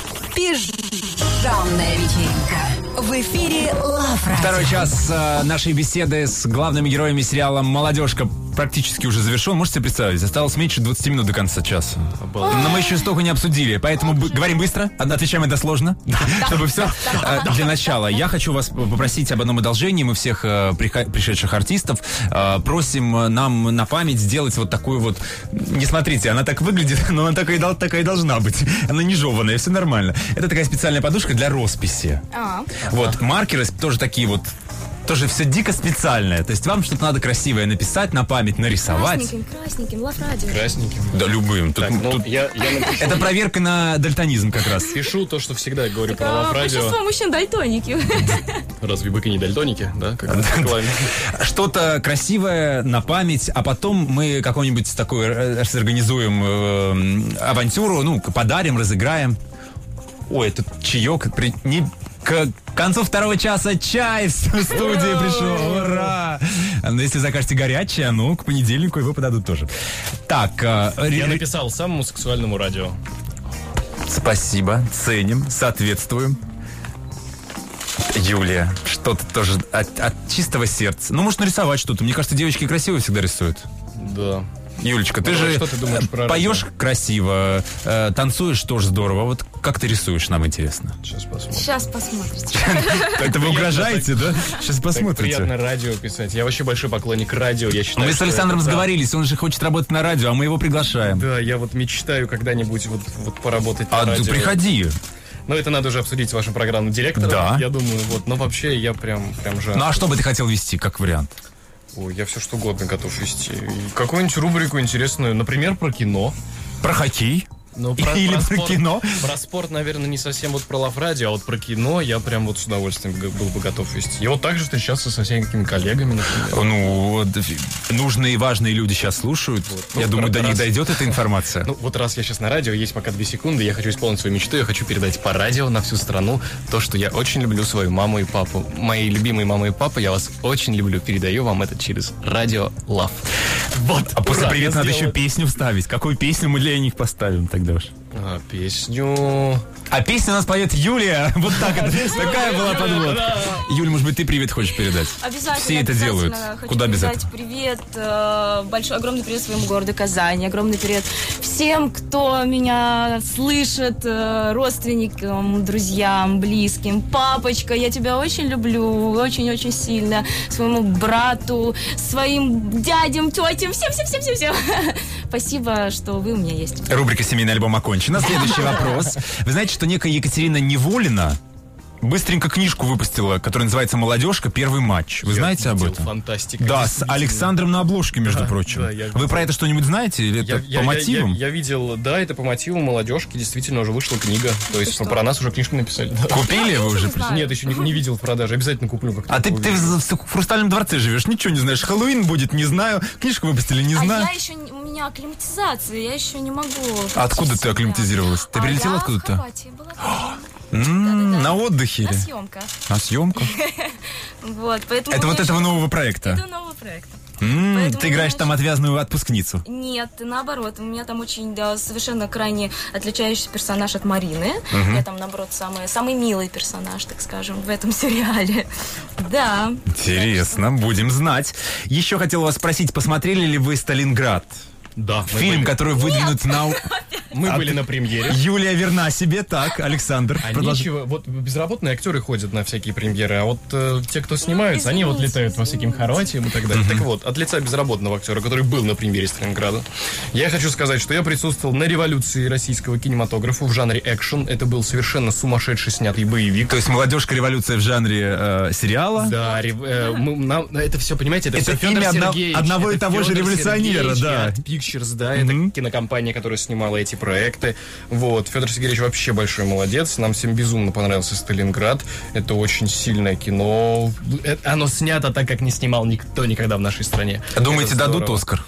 [SPEAKER 2] Пижамная вечеринка. В эфире Лав Радио.
[SPEAKER 3] Второй час э, нашей беседы с главными героями сериала «Молодежка» практически уже завершен. Можете себе представить? Осталось меньше двадцати минут до конца часа. Но мы еще столько не обсудили, поэтому бы- говорим быстро, отвечаем односложно, чтобы все. Для начала я хочу вас попросить об одном одолжении. Мы всех э, приха- пришедших артистов э, просим э, нам на память сделать вот такую вот... Не смотрите, она так выглядит, но она такая, и дол- такая и должна быть. Она не жеванная, все нормально. Это такая специальная подушка для росписи.
[SPEAKER 5] А,
[SPEAKER 3] Вот, маркеры тоже такие вот, тоже все дико специальное. То есть вам что-то надо красивое написать, на память нарисовать.
[SPEAKER 5] красненьким, красненьким, Лав Радио.
[SPEAKER 4] Красненьким.
[SPEAKER 3] Да, любым. Тут-
[SPEAKER 4] Так, ну,
[SPEAKER 3] тут-
[SPEAKER 4] я, я напишу,
[SPEAKER 3] Это проверка на дальтонизм как раз.
[SPEAKER 4] пишу то, что всегда говорю про
[SPEAKER 5] А,
[SPEAKER 4] Лав Радио.
[SPEAKER 5] большинство мужчин дальтоники.
[SPEAKER 4] Разве быки не дальтоники, да? Как в рекламе.
[SPEAKER 3] Что-то красивое на память, а потом мы какой-нибудь такой э, сорганизуем э, авантюру, ну, подарим, разыграем. Ой, этот чаек при... не... К концу второго часа чай в студии пришел. Ура! Но если закажете горячее, ну, к понедельнику его подадут тоже. Так, э,
[SPEAKER 4] Я
[SPEAKER 3] ре-
[SPEAKER 4] написал самому сексуальному радио.
[SPEAKER 3] спасибо, ценим, соответствуем. Юлия, что-то тоже от, от чистого сердца. Ну, может, нарисовать что-то. Мне кажется, девочки красиво всегда рисуют.
[SPEAKER 4] Да.
[SPEAKER 3] Юлечка, ты
[SPEAKER 4] Ну,
[SPEAKER 3] же
[SPEAKER 4] что ты думаешь
[SPEAKER 3] э,
[SPEAKER 4] про
[SPEAKER 3] поешь красиво, э, танцуешь тоже здорово. Вот как ты рисуешь, нам интересно.
[SPEAKER 4] Сейчас посмотрим.
[SPEAKER 5] Сейчас посмотрите.
[SPEAKER 3] Это вы угрожаете, да? Сейчас
[SPEAKER 4] Так приятно
[SPEAKER 3] посмотрите.
[SPEAKER 4] радио писать. Я вообще большой поклонник радио. Я считаю,
[SPEAKER 3] Мы с
[SPEAKER 4] что
[SPEAKER 3] Александром
[SPEAKER 4] это, да.
[SPEAKER 3] сговорились, он же хочет работать на радио, а мы его приглашаем.
[SPEAKER 4] Да, я вот мечтаю когда-нибудь вот, вот поработать на
[SPEAKER 3] А
[SPEAKER 4] радио.
[SPEAKER 3] ты приходи.
[SPEAKER 4] Но это надо уже обсудить с вашим программным директором.
[SPEAKER 3] Да.
[SPEAKER 4] Я думаю, вот. Но вообще я прям, прям жажду.
[SPEAKER 3] Ну а что бы ты хотел вести, как вариант?
[SPEAKER 4] Ой, я все что угодно готов вести. И какую-нибудь рубрику интересную, например, про кино.
[SPEAKER 3] Про хоккей?
[SPEAKER 4] Ну, про,
[SPEAKER 3] Или
[SPEAKER 4] про,
[SPEAKER 3] про
[SPEAKER 4] спорт,
[SPEAKER 3] кино?
[SPEAKER 4] Про спорт, наверное, не совсем вот про Лав-радио, а вот про кино я прям вот с удовольствием г- был бы готов вести. И вот также встречаться со всякими коллегами, например.
[SPEAKER 3] Ну, вот, нужные и важные люди сейчас слушают.
[SPEAKER 4] Вот.
[SPEAKER 3] Я
[SPEAKER 4] Ну,
[SPEAKER 3] думаю, до
[SPEAKER 4] раз-
[SPEAKER 3] них дойдет эта информация.
[SPEAKER 4] Ну, вот раз я сейчас на радио, есть пока две секунды, я хочу исполнить свою мечту, я хочу передать по радио на всю страну то, что я очень люблю свою маму и папу. Мои любимые мама и папа, я вас очень люблю. Передаю вам это через радио Лав. Вот.
[SPEAKER 3] А после
[SPEAKER 4] ура,
[SPEAKER 3] «Привет»
[SPEAKER 4] я
[SPEAKER 3] надо
[SPEAKER 4] сделал
[SPEAKER 3] еще песню вставить. Какую песню мы для них поставим тогда уж?
[SPEAKER 4] А, песню...
[SPEAKER 3] А песню у нас поет Юлия. Вот так это. Такая была подводка. Юль, может быть, ты привет хочешь передать?
[SPEAKER 5] Обязательно.
[SPEAKER 3] Все это
[SPEAKER 5] обязательно
[SPEAKER 3] делают.
[SPEAKER 5] Хочу
[SPEAKER 3] Куда без
[SPEAKER 5] передать
[SPEAKER 3] этого?
[SPEAKER 5] привет, э, большой, огромный привет своему городу Казани, огромный привет всем, кто меня слышит, э, родственникам, друзьям, близким. Папочка, я тебя очень люблю, очень-очень сильно. Своему брату, своим дядям, тетям, всем-всем-всем-всем-всем. Спасибо, что вы у меня есть.
[SPEAKER 3] Рубрика «Семейный альбом» окончена. Следующий вопрос. Вы знаете, что некая Екатерина Неволина быстренько книжку выпустила, которая называется «Молодежка. Первый матч». Вы
[SPEAKER 4] Я
[SPEAKER 3] знаете об
[SPEAKER 4] видел,
[SPEAKER 3] этом?
[SPEAKER 4] фантастика.
[SPEAKER 3] Да, с
[SPEAKER 4] действительно.
[SPEAKER 3] Александром на обложке, между
[SPEAKER 4] Да,
[SPEAKER 3] прочим.
[SPEAKER 4] да, я
[SPEAKER 3] Вы
[SPEAKER 4] видел.
[SPEAKER 3] про это что-нибудь знаете? Или это
[SPEAKER 4] Я,
[SPEAKER 3] по
[SPEAKER 4] я- я-
[SPEAKER 3] мотивам?
[SPEAKER 4] Я, я видел, да, это по мотивам молодежки, действительно уже вышла книга. То есть
[SPEAKER 5] что?
[SPEAKER 4] про нас уже книжку написали. да.
[SPEAKER 3] Купили вы уже?
[SPEAKER 5] не знаю.
[SPEAKER 4] Нет, еще не, не видел в продаже. Обязательно куплю как-то.
[SPEAKER 3] А ты, ты в, в «Хрустальном дворце» живешь, ничего не знаешь. Хэллоуин будет, не знаю. Книжку выпустили, не
[SPEAKER 5] А
[SPEAKER 3] знаю.
[SPEAKER 5] я еще, не- у меня акклиматизация, я еще не могу.
[SPEAKER 3] А откуда ты акклиматизировалась? Ты
[SPEAKER 5] А
[SPEAKER 3] прилетела
[SPEAKER 5] я
[SPEAKER 3] откуда-то?
[SPEAKER 5] в Хорватии была.
[SPEAKER 3] М,
[SPEAKER 5] Да-да-да.
[SPEAKER 3] На отдыхе
[SPEAKER 5] На
[SPEAKER 3] или?
[SPEAKER 5] съемках.
[SPEAKER 3] На съемках?
[SPEAKER 5] Вот, поэтому
[SPEAKER 3] Это
[SPEAKER 5] мне
[SPEAKER 3] вот этого
[SPEAKER 5] еще-
[SPEAKER 3] нового проекта?
[SPEAKER 5] Это новый проект.
[SPEAKER 3] М,
[SPEAKER 5] Поэтому
[SPEAKER 3] Ты играешь
[SPEAKER 5] мне
[SPEAKER 3] там отвязную отпускницу.
[SPEAKER 5] Нет, наоборот, у меня там очень, да, совершенно крайне отличающийся персонаж от Марины. Я там, наоборот, самый, самый милый персонаж, так скажем, в этом сериале. Да.
[SPEAKER 3] Интересно, будем знать. Еще хотел вас спросить, посмотрели ли вы «Сталинград»?
[SPEAKER 4] Да, мы
[SPEAKER 3] Фильм,
[SPEAKER 4] были,
[SPEAKER 3] который выдвинут на...
[SPEAKER 4] мы
[SPEAKER 3] А
[SPEAKER 4] были
[SPEAKER 3] ты-
[SPEAKER 4] на премьере.
[SPEAKER 3] Юлия верна себе, так, Александр.
[SPEAKER 4] А
[SPEAKER 3] продолжи.
[SPEAKER 4] нечего, вот безработные актеры ходят на всякие премьеры, а вот э, те, кто снимаются,
[SPEAKER 5] Ну,
[SPEAKER 4] они вот
[SPEAKER 5] извините,
[SPEAKER 4] летают по всяким
[SPEAKER 5] извините.
[SPEAKER 4] Хорватиям и так далее. Так вот, от лица безработного актера, который был на премьере Сталинграда, я хочу сказать, что я присутствовал на революции российского кинематографа в жанре экшен. Это был совершенно сумасшедший снятый боевик.
[SPEAKER 3] То есть «Молодежка. Революция» в жанре э, сериала?
[SPEAKER 4] Да, рев- э, мы- нам- это все, понимаете, это,
[SPEAKER 3] Это
[SPEAKER 4] все Федор
[SPEAKER 3] имя одно-
[SPEAKER 4] Сергеевич,
[SPEAKER 3] одного и
[SPEAKER 4] это
[SPEAKER 3] того же
[SPEAKER 4] Федор
[SPEAKER 3] революционера,
[SPEAKER 4] Сергеевич,
[SPEAKER 3] да.
[SPEAKER 4] Art Pictures, да, это
[SPEAKER 3] Мгм.
[SPEAKER 4] кинокомпания, которая снимала эти проекты. Вот, Федор Сергеевич вообще большой молодец, нам всем безумно понравился «Сталинград», это очень сильное кино, Э, оно снято так, как не снимал никто никогда в нашей стране.
[SPEAKER 3] Думаете,
[SPEAKER 4] Это
[SPEAKER 3] дадут
[SPEAKER 4] здорово.
[SPEAKER 3] «Оскар»?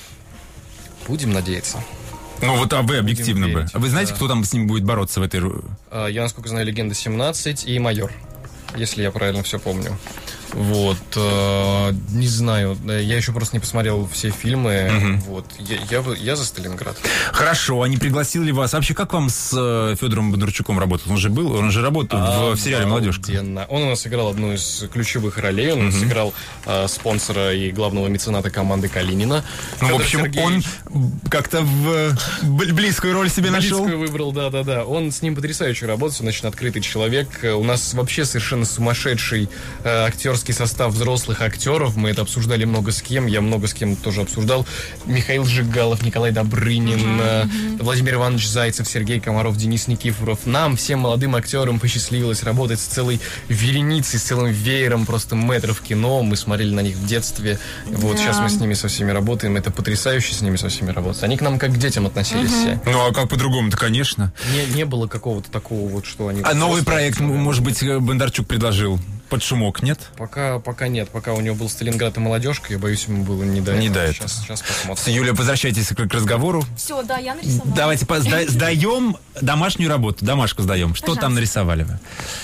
[SPEAKER 4] Будем надеяться.
[SPEAKER 3] Ну вот, а вы объективно бы.
[SPEAKER 4] верить,
[SPEAKER 3] Вы знаете,
[SPEAKER 4] да.
[SPEAKER 3] кто там с ним будет бороться в этой... ру-
[SPEAKER 4] А, Я, насколько знаю, «Легенда семнадцать» и «Майор», если я правильно все помню. Вот, э, не знаю, э, я еще просто не посмотрел все фильмы. Вот, я, я, бы- я за «Сталинград».
[SPEAKER 3] Хорошо, а не пригласил ли вас? Вообще, как вам с э, Федором Бондарчуком работал? Он же был, он же работал в, в сериале «Молодежка».
[SPEAKER 4] Обалденно. Он у нас сыграл одну из ключевых ролей. Он сыграл э, спонсора и главного мецената команды Калинина.
[SPEAKER 3] Ну, в
[SPEAKER 4] Федор
[SPEAKER 3] общем,
[SPEAKER 4] Сергеевич
[SPEAKER 3] он как-то в э, бл- близкую роль себе нашел.
[SPEAKER 4] Близкую выбрал, да-да-да. Он с ним потрясающе работает, он очень открытый человек. Э, У нас вообще совершенно сумасшедший э, актерский состав взрослых актеров. Мы это обсуждали много с кем. Я много с кем тоже обсуждал. Михаил Жигалов, Николай Добрынин, э, Владимир Иванович Зайцев, Сергей Комаров, Денис Никифоров. Нам, всем молодым актерам, посчастливилось работать с целой вереницей, с целым веером просто мэтров кино. Мы смотрели на них в детстве. Вот
[SPEAKER 5] Да.
[SPEAKER 4] сейчас мы с ними со всеми работаем. Это потрясающе с ними со всеми работать. Они к нам как к детям относились все.
[SPEAKER 3] Ну, а как по-другому-то, конечно.
[SPEAKER 4] Не, не было какого-то такого вот, что они...
[SPEAKER 3] А новый
[SPEAKER 4] просто-
[SPEAKER 3] проект, м, может быть, э, Бондарчук предложил под шумок, нет?
[SPEAKER 4] Пока, пока нет. Пока у него был «Сталинград» и «Молодежка», я боюсь, ему было не до
[SPEAKER 3] Не
[SPEAKER 4] этого.
[SPEAKER 3] до
[SPEAKER 4] Сейчас,
[SPEAKER 3] этого.
[SPEAKER 4] сейчас посмотрим.
[SPEAKER 3] Юлия, возвращайтесь к к разговору.
[SPEAKER 5] Все, да, я нарисовала.
[SPEAKER 3] Давайте по- сда- сдаем домашнюю работу, домашку сдаем. Что
[SPEAKER 5] Пожалуйста.
[SPEAKER 3] там нарисовали вы?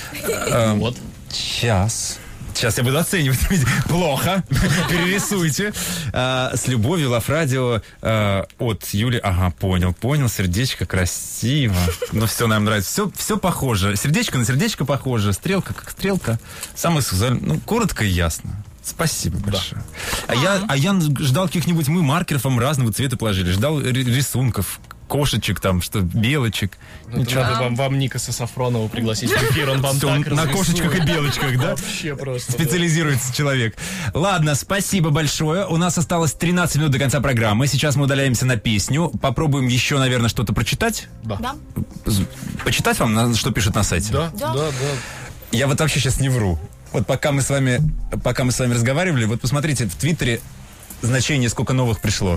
[SPEAKER 3] Эм,
[SPEAKER 4] Вот.
[SPEAKER 3] Сейчас. Сейчас я буду оценивать. Плохо. Перерисуйте. А, с любовью, Лав-радио а, от Юли. Ага, понял, понял. Сердечко красиво. Ну, все нам нравится. Все, все похоже. Сердечко на сердечко похоже. Стрелка как стрелка. Самый сексуальный. Ну, коротко и ясно. Спасибо большое. А, я, а я ждал каких-нибудь, мы маркеров вам разного цвета положили. Ждал ри- рисунков. Кошечек там, что белочек.
[SPEAKER 4] Ну, это надо вам, вам Никаса Сафронова пригласить в эфир, он вам
[SPEAKER 3] Всё,
[SPEAKER 4] так
[SPEAKER 3] на
[SPEAKER 4] разрисует.
[SPEAKER 3] кошечках и белочках, да?
[SPEAKER 4] Вообще просто. да.
[SPEAKER 3] Специализируется человек. Ладно, спасибо большое. У нас осталось тринадцать минут до конца программы. Сейчас мы удаляемся на песню. Попробуем еще, наверное, что-то прочитать.
[SPEAKER 5] Да.
[SPEAKER 3] З- Почитать вам, на- что пишут на сайте?
[SPEAKER 4] Да, да,
[SPEAKER 5] Да.
[SPEAKER 4] да.
[SPEAKER 3] Я вот вообще сейчас не вру. Вот пока мы с вами, пока мы с вами разговаривали, вот посмотрите, в Твиттере значение, сколько новых пришло.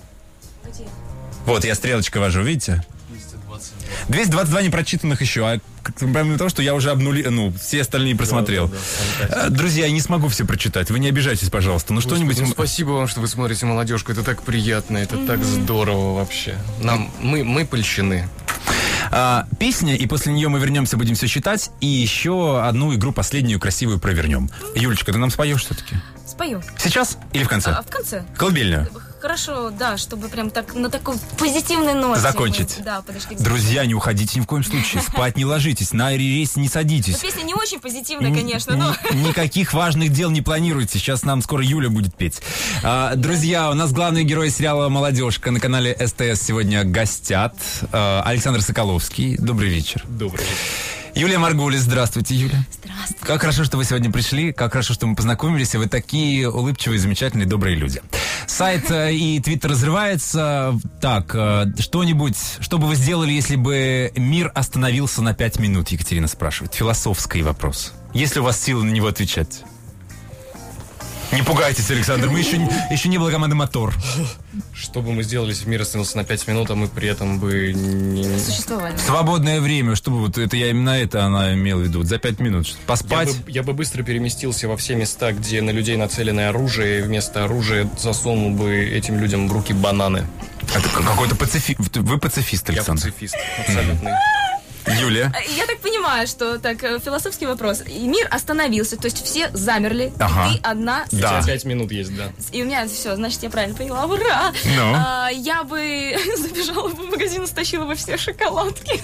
[SPEAKER 3] Вот, я стрелочкой вожу, видите? двести двадцать два непрочитанных еще, а помимо того, что я уже обнули, ну, все остальные просмотрел. Да, да, да, друзья, я не смогу все прочитать, вы не обижайтесь, пожалуйста. Ну, Господи, что-нибудь...
[SPEAKER 4] Ну, спасибо вам, что вы смотрите «Молодежку», это так приятно, это mm-hmm. так здорово вообще. Нам, мы, мы польщены.
[SPEAKER 3] А, песня, и после нее мы вернемся, будем все считать, и еще одну игру последнюю красивую провернем. Юлечка, ты нам споешь все-таки?
[SPEAKER 5] Спою.
[SPEAKER 3] Сейчас или в конце?
[SPEAKER 5] А, в конце.
[SPEAKER 3] Колыбельную.
[SPEAKER 5] Хорошо, да, чтобы прям так на такой позитивной ноте
[SPEAKER 3] закончить.
[SPEAKER 5] Мы, да, подошли к
[SPEAKER 3] Друзья, не уходите ни в коем случае. Спать не ложитесь, на рейс не садитесь.
[SPEAKER 5] Но песня не очень позитивная, конечно, но...
[SPEAKER 3] Никаких важных дел не планируйте. Сейчас нам скоро Юля будет петь. А, друзья, у нас главные герои сериала «Молодежка» на канале СТС сегодня гостят. А, Александр Соколовский. Добрый вечер.
[SPEAKER 4] Добрый вечер.
[SPEAKER 3] Юлия Маргулис, здравствуйте, Юля.
[SPEAKER 5] Здравствуйте.
[SPEAKER 3] Как хорошо, что вы сегодня пришли, как хорошо, что мы познакомились, и вы такие улыбчивые, замечательные, добрые люди. Сайт э, и твиттер разрывается. Так, э, что-нибудь, что бы вы сделали, если бы мир остановился на пять минут, Екатерина спрашивает. Философский вопрос. Есть ли у вас силы на него отвечать? Не пугайтесь, Александр, мы еще, еще не было команды «Мотор».
[SPEAKER 4] Что бы мы сделали, если мир остановился на пять минут, а мы при этом бы не...
[SPEAKER 5] Существовали.
[SPEAKER 3] Свободное время, чтобы вот это я именно это она имела в виду. За пять минут. Поспать.
[SPEAKER 4] Я бы, я бы быстро переместился во все места, где на людей нацеленное оружие, и вместо оружия засунул бы этим людям в руки бананы.
[SPEAKER 3] Это какой-то пацифист. Вы пацифист, Александр.
[SPEAKER 4] Я пацифист, абсолютный.
[SPEAKER 3] Юлия?
[SPEAKER 5] Я так понимаю, что так философский вопрос. И мир остановился, то есть все замерли,
[SPEAKER 3] ага.
[SPEAKER 5] и ты одна.
[SPEAKER 3] Да.
[SPEAKER 4] Пять минут есть, да.
[SPEAKER 5] И у меня все, значит, я правильно поняла, ура!
[SPEAKER 3] Ну?
[SPEAKER 5] А, я бы забежала в магазин и стащила бы все шоколадки.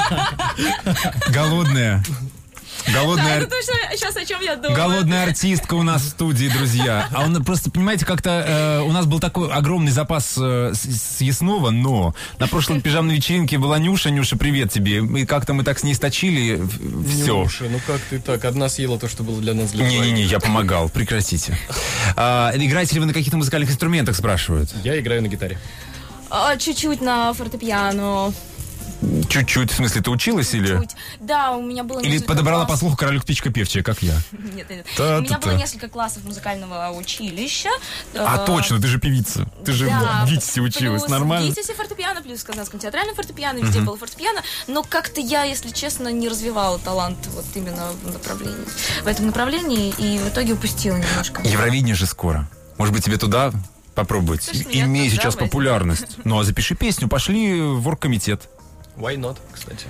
[SPEAKER 3] Голодная. Голодная,
[SPEAKER 5] да, это точно сейчас о чем я думаю.
[SPEAKER 3] Голодная артистка у нас в студии, друзья. А он просто, понимаете, как-то э, у нас был такой огромный запас э, съестного, но на прошлой пижамной вечеринке была Нюша. Нюша, привет тебе. И как-то мы так с ней сточили. Все.
[SPEAKER 4] Нюша, ну как ты так? Одна съела то, что было для нас. Для
[SPEAKER 3] Не-не-не, я помогал. Прекратите. А, играете ли вы на каких-то музыкальных инструментах, спрашивают?
[SPEAKER 4] Я играю на гитаре.
[SPEAKER 5] А, чуть-чуть на фортепиано.
[SPEAKER 3] Чуть-чуть, в смысле, ты училась или?
[SPEAKER 5] Чуть. Да, у меня было
[SPEAKER 3] Или подобрала
[SPEAKER 5] классов.
[SPEAKER 3] по слуху королек птичка певчая, как я?
[SPEAKER 5] Нет, нет.
[SPEAKER 3] Та,
[SPEAKER 5] у меня
[SPEAKER 3] та,
[SPEAKER 5] было
[SPEAKER 3] та.
[SPEAKER 5] несколько классов музыкального училища.
[SPEAKER 3] А точно, ты же певица. Ты же
[SPEAKER 5] да,
[SPEAKER 3] в ГИТИСе училась,
[SPEAKER 5] плюс
[SPEAKER 3] нормально?
[SPEAKER 5] В ГИТИСе фортепиано, плюс в Казанском театральном фортепиано, везде uh-huh. было фортепиано. Но как-то я, если честно, не развивала талант вот именно в направлении, в этом направлении, и в итоге упустила немножко.
[SPEAKER 3] Евровидение же скоро. Может быть, тебе туда попробовать?
[SPEAKER 5] Слушай,
[SPEAKER 3] Имея сейчас
[SPEAKER 5] возьму.
[SPEAKER 3] популярность. Ну, а запиши песню, пошли в оргкомитет.
[SPEAKER 4] Why not, кстати?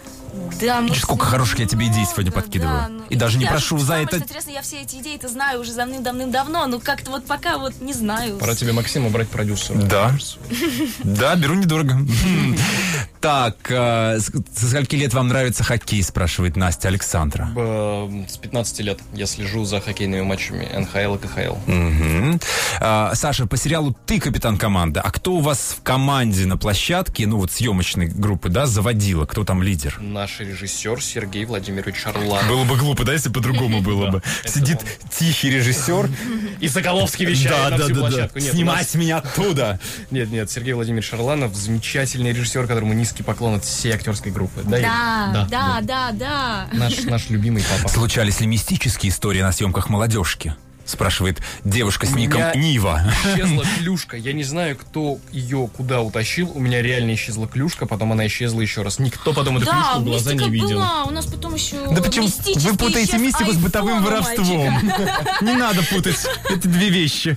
[SPEAKER 5] Да, мы
[SPEAKER 3] Сколько
[SPEAKER 5] с-
[SPEAKER 3] хороших я тебе идей сегодня
[SPEAKER 5] да,
[SPEAKER 3] подкидываю.
[SPEAKER 5] да, ну,
[SPEAKER 3] И даже не
[SPEAKER 5] я-
[SPEAKER 3] прошу за
[SPEAKER 5] самое,
[SPEAKER 3] это...
[SPEAKER 5] что интересно, я все эти идеи-то знаю уже давным-давным-давно, но как-то вот пока вот не знаю.
[SPEAKER 4] Пора тебе Максима брать продюсера.
[SPEAKER 3] Да. Да, беру недорого. Так, э, с- со скольки лет вам нравится хоккей, спрашивает Настя Александра.
[SPEAKER 4] Э, С пятнадцати лет я слежу за хоккейными матчами эн ха эл и ка ха эл.
[SPEAKER 3] Мгм. А, Саша, по сериалу «Ты капитан команды», а кто у вас в команде на площадке, ну вот съемочной группы, да, заводила? Кто там лидер?
[SPEAKER 4] Наш режиссер Сергей Владимирович Шарлан.
[SPEAKER 3] Было бы глупо, да, если по-другому было бы. Сидит тихий режиссер.
[SPEAKER 4] И Соколовский вещает на всю площадку. Нет, у
[SPEAKER 3] Снимать
[SPEAKER 4] нас-
[SPEAKER 3] меня оттуда.
[SPEAKER 4] Нет, нет, Сергей Владимирович Шарланов замечательный режиссер, которому низкий поклон от всей актерской группы. Да,
[SPEAKER 5] Да,
[SPEAKER 4] Юля?
[SPEAKER 5] да, да, да.
[SPEAKER 4] Наш, наш любимый папа.
[SPEAKER 3] Случались ли мистические истории на съемках «Молодежки»? Спрашивает девушка с
[SPEAKER 4] У
[SPEAKER 3] ником
[SPEAKER 4] меня
[SPEAKER 3] Нива.
[SPEAKER 4] Исчезла клюшка. Я не знаю, кто ее куда утащил. У меня реально исчезла клюшка, потом она исчезла еще раз. Никто потом эту
[SPEAKER 5] Да,
[SPEAKER 4] клюшку в глаза
[SPEAKER 5] мистика
[SPEAKER 4] не видел.
[SPEAKER 5] была. У нас потом еще
[SPEAKER 3] Да почему
[SPEAKER 5] мистический
[SPEAKER 3] вы путаете
[SPEAKER 5] исчез
[SPEAKER 3] мистику с бытовым
[SPEAKER 5] айфон у
[SPEAKER 3] воровством?
[SPEAKER 5] мальчика.
[SPEAKER 3] Не надо путать. Это две вещи.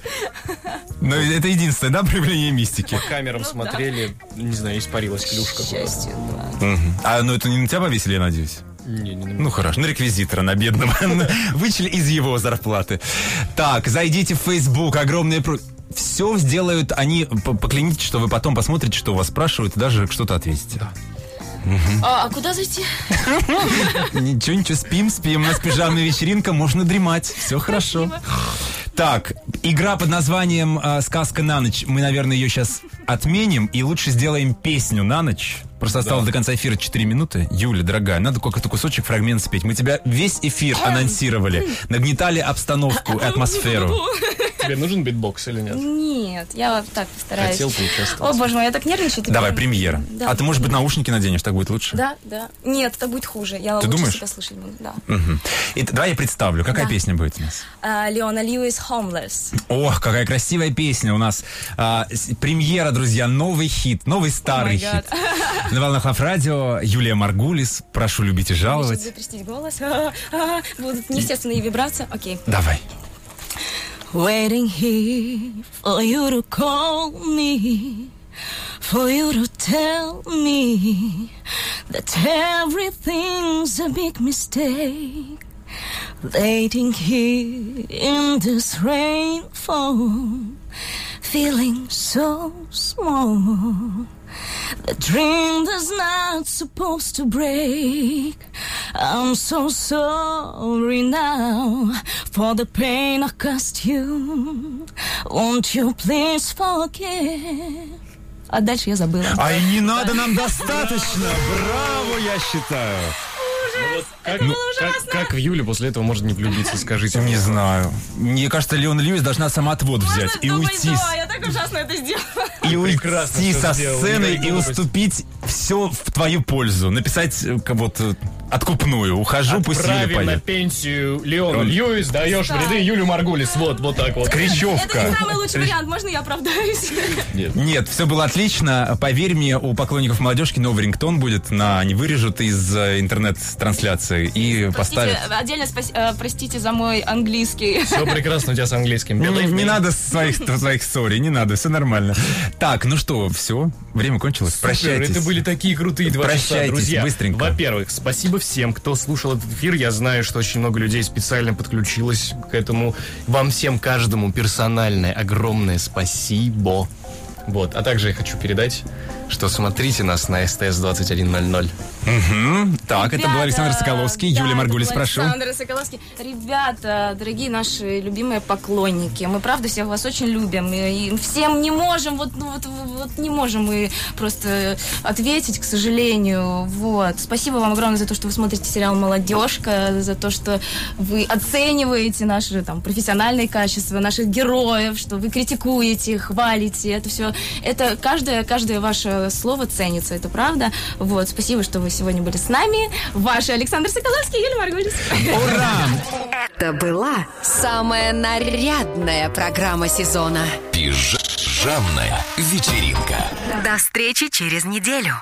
[SPEAKER 3] Но это единственное, да, проявление мистики?
[SPEAKER 4] По камерам смотрели, не знаю, испарилась
[SPEAKER 5] К
[SPEAKER 4] клюшка. куда-то.
[SPEAKER 5] счастью, да.
[SPEAKER 3] Мгм. А ну это не на тебя повесили, я надеюсь?
[SPEAKER 4] Не, не, не.
[SPEAKER 3] Ну хорошо, на реквизитора, на бедного. Вычли из его зарплаты. Так, зайдите в Facebook, огромные... про- Все сделают они, п- поклянитесь, что вы потом посмотрите, что у вас спрашивают, и даже что-то ответите. Да.
[SPEAKER 5] А, а куда зайти?
[SPEAKER 3] Ничего, ничего, спим, спим. У нас пижамная вечеринка, можно дремать. Все хорошо. Так, игра под названием э, «Сказка на ночь». Мы, наверное, ее сейчас отменим и лучше сделаем песню на ночь. Просто осталось до конца эфира четыре минуты. Юля, дорогая, надо какой-то кусочек, фрагмент спеть. Мы тебя весь эфир анонсировали, нагнетали обстановку и атмосферу.
[SPEAKER 4] Тебе нужен битбокс или нет?
[SPEAKER 5] Нет, я вот так постараюсь.
[SPEAKER 4] Хотел поучаствовать.
[SPEAKER 5] О, боже мой, я так нервничаю.
[SPEAKER 3] Давай,
[SPEAKER 5] теперь-
[SPEAKER 3] премьера.
[SPEAKER 5] Да.
[SPEAKER 3] А ты, может быть, наушники наденешь, так будет лучше?
[SPEAKER 5] Да, да. Нет, это будет хуже. Я
[SPEAKER 3] Ты
[SPEAKER 5] лучше
[SPEAKER 3] думаешь?
[SPEAKER 5] себя слышать буду, да.
[SPEAKER 3] Мгм. И т- давай я представлю, какая
[SPEAKER 5] Да.
[SPEAKER 3] песня будет у нас?
[SPEAKER 5] А, Леона Льюис «Homeless».
[SPEAKER 3] Ох, какая красивая песня у нас. А, с- премьера, друзья, новый хит, новый старый
[SPEAKER 5] Oh my God.
[SPEAKER 3] хит. На волнах Лав-радио Юлия Маргулис. Прошу любить и
[SPEAKER 5] Сейчас
[SPEAKER 3] жаловать.
[SPEAKER 5] запрестить голос. А, а, Будут неестественные вибрации. Окей.
[SPEAKER 3] Давай.
[SPEAKER 5] Waiting here for you to call me, for you to tell me that everything's a big mistake. Waiting here in this rainfall, feeling so small. The dream that's not supposed to break. I'm so sorry now for the pain I caused you. Won't you please forgive? А дальше я забыла.
[SPEAKER 3] А и не надо нам достаточно. Браво, я считаю.
[SPEAKER 4] Как, ну, как, как в Юле после этого можно не влюбиться, скажите
[SPEAKER 3] Не
[SPEAKER 4] мне.
[SPEAKER 3] знаю. Мне кажется, Леон Льюис должна самоотвод взять и уйти, с-
[SPEAKER 5] я так ужасно это сделала.
[SPEAKER 3] и уйти
[SPEAKER 4] прекрасно
[SPEAKER 3] со
[SPEAKER 4] всё сделала,
[SPEAKER 3] сцены
[SPEAKER 4] никакой
[SPEAKER 3] и
[SPEAKER 4] глупости.
[SPEAKER 3] уступить все в твою пользу. Написать э, как вот э, откупную. Ухожу, пусть Юля
[SPEAKER 4] Отправим на
[SPEAKER 3] поет.
[SPEAKER 4] пенсию Леону
[SPEAKER 3] Он-
[SPEAKER 4] Льюис, даешь в ряды Юлю Маргулис. Вот, вот так вот.
[SPEAKER 5] Это
[SPEAKER 3] Кричевка.
[SPEAKER 5] не самый лучший вариант. Можно я оправдаюсь?
[SPEAKER 3] Нет, все было отлично. Поверь мне, у поклонников молодежки новый рингтон будет. На, они вырежут из э, интернет-трансляции и поставят.
[SPEAKER 5] Простите, отдельно спас- э, простите за мой английский.
[SPEAKER 4] Все прекрасно у тебя с английским.
[SPEAKER 3] Не,
[SPEAKER 4] Believe
[SPEAKER 3] не
[SPEAKER 4] me.
[SPEAKER 3] надо своих, своих сори, не надо, все нормально. Так, ну что, все, время кончилось.
[SPEAKER 4] Супер,
[SPEAKER 3] Прощайтесь.
[SPEAKER 4] это были такие крутые два часа,
[SPEAKER 3] Прощайтесь,
[SPEAKER 4] друзья.
[SPEAKER 3] быстренько.
[SPEAKER 4] Во-первых, спасибо всем, кто слушал этот эфир. Я знаю, что очень много людей специально подключилось к этому. Вам всем, каждому персональное, огромное спасибо. Вот, а также я хочу передать, что смотрите нас на СТС двадцать один ноль ноль.
[SPEAKER 3] Мгм. Так, это был
[SPEAKER 5] Ребята,
[SPEAKER 3] Александр Соколовский,
[SPEAKER 5] да,
[SPEAKER 3] Юлия
[SPEAKER 5] это
[SPEAKER 3] Маргулис,
[SPEAKER 5] был
[SPEAKER 3] прошу.
[SPEAKER 5] Александр Соколовский. Ребята, дорогие наши любимые поклонники, мы правда всех вас очень любим. И и всем не можем, вот, ну, вот, вот не можем мы просто ответить, к сожалению. Вот. Спасибо вам огромное за то, что вы смотрите сериал «Молодежка», за то, что вы оцениваете наши там профессиональные качества, наших героев, что вы критикуете, хвалите. Это все, это каждое, каждое ваше слово ценится, это правда. Вот. Спасибо, что вы сегодня были с нами. Ваши Александр Соколовский и Юлия Маргулис.
[SPEAKER 3] Ура!
[SPEAKER 2] Это была самая нарядная программа сезона.
[SPEAKER 1] Пижамная вечеринка.
[SPEAKER 2] До встречи через неделю.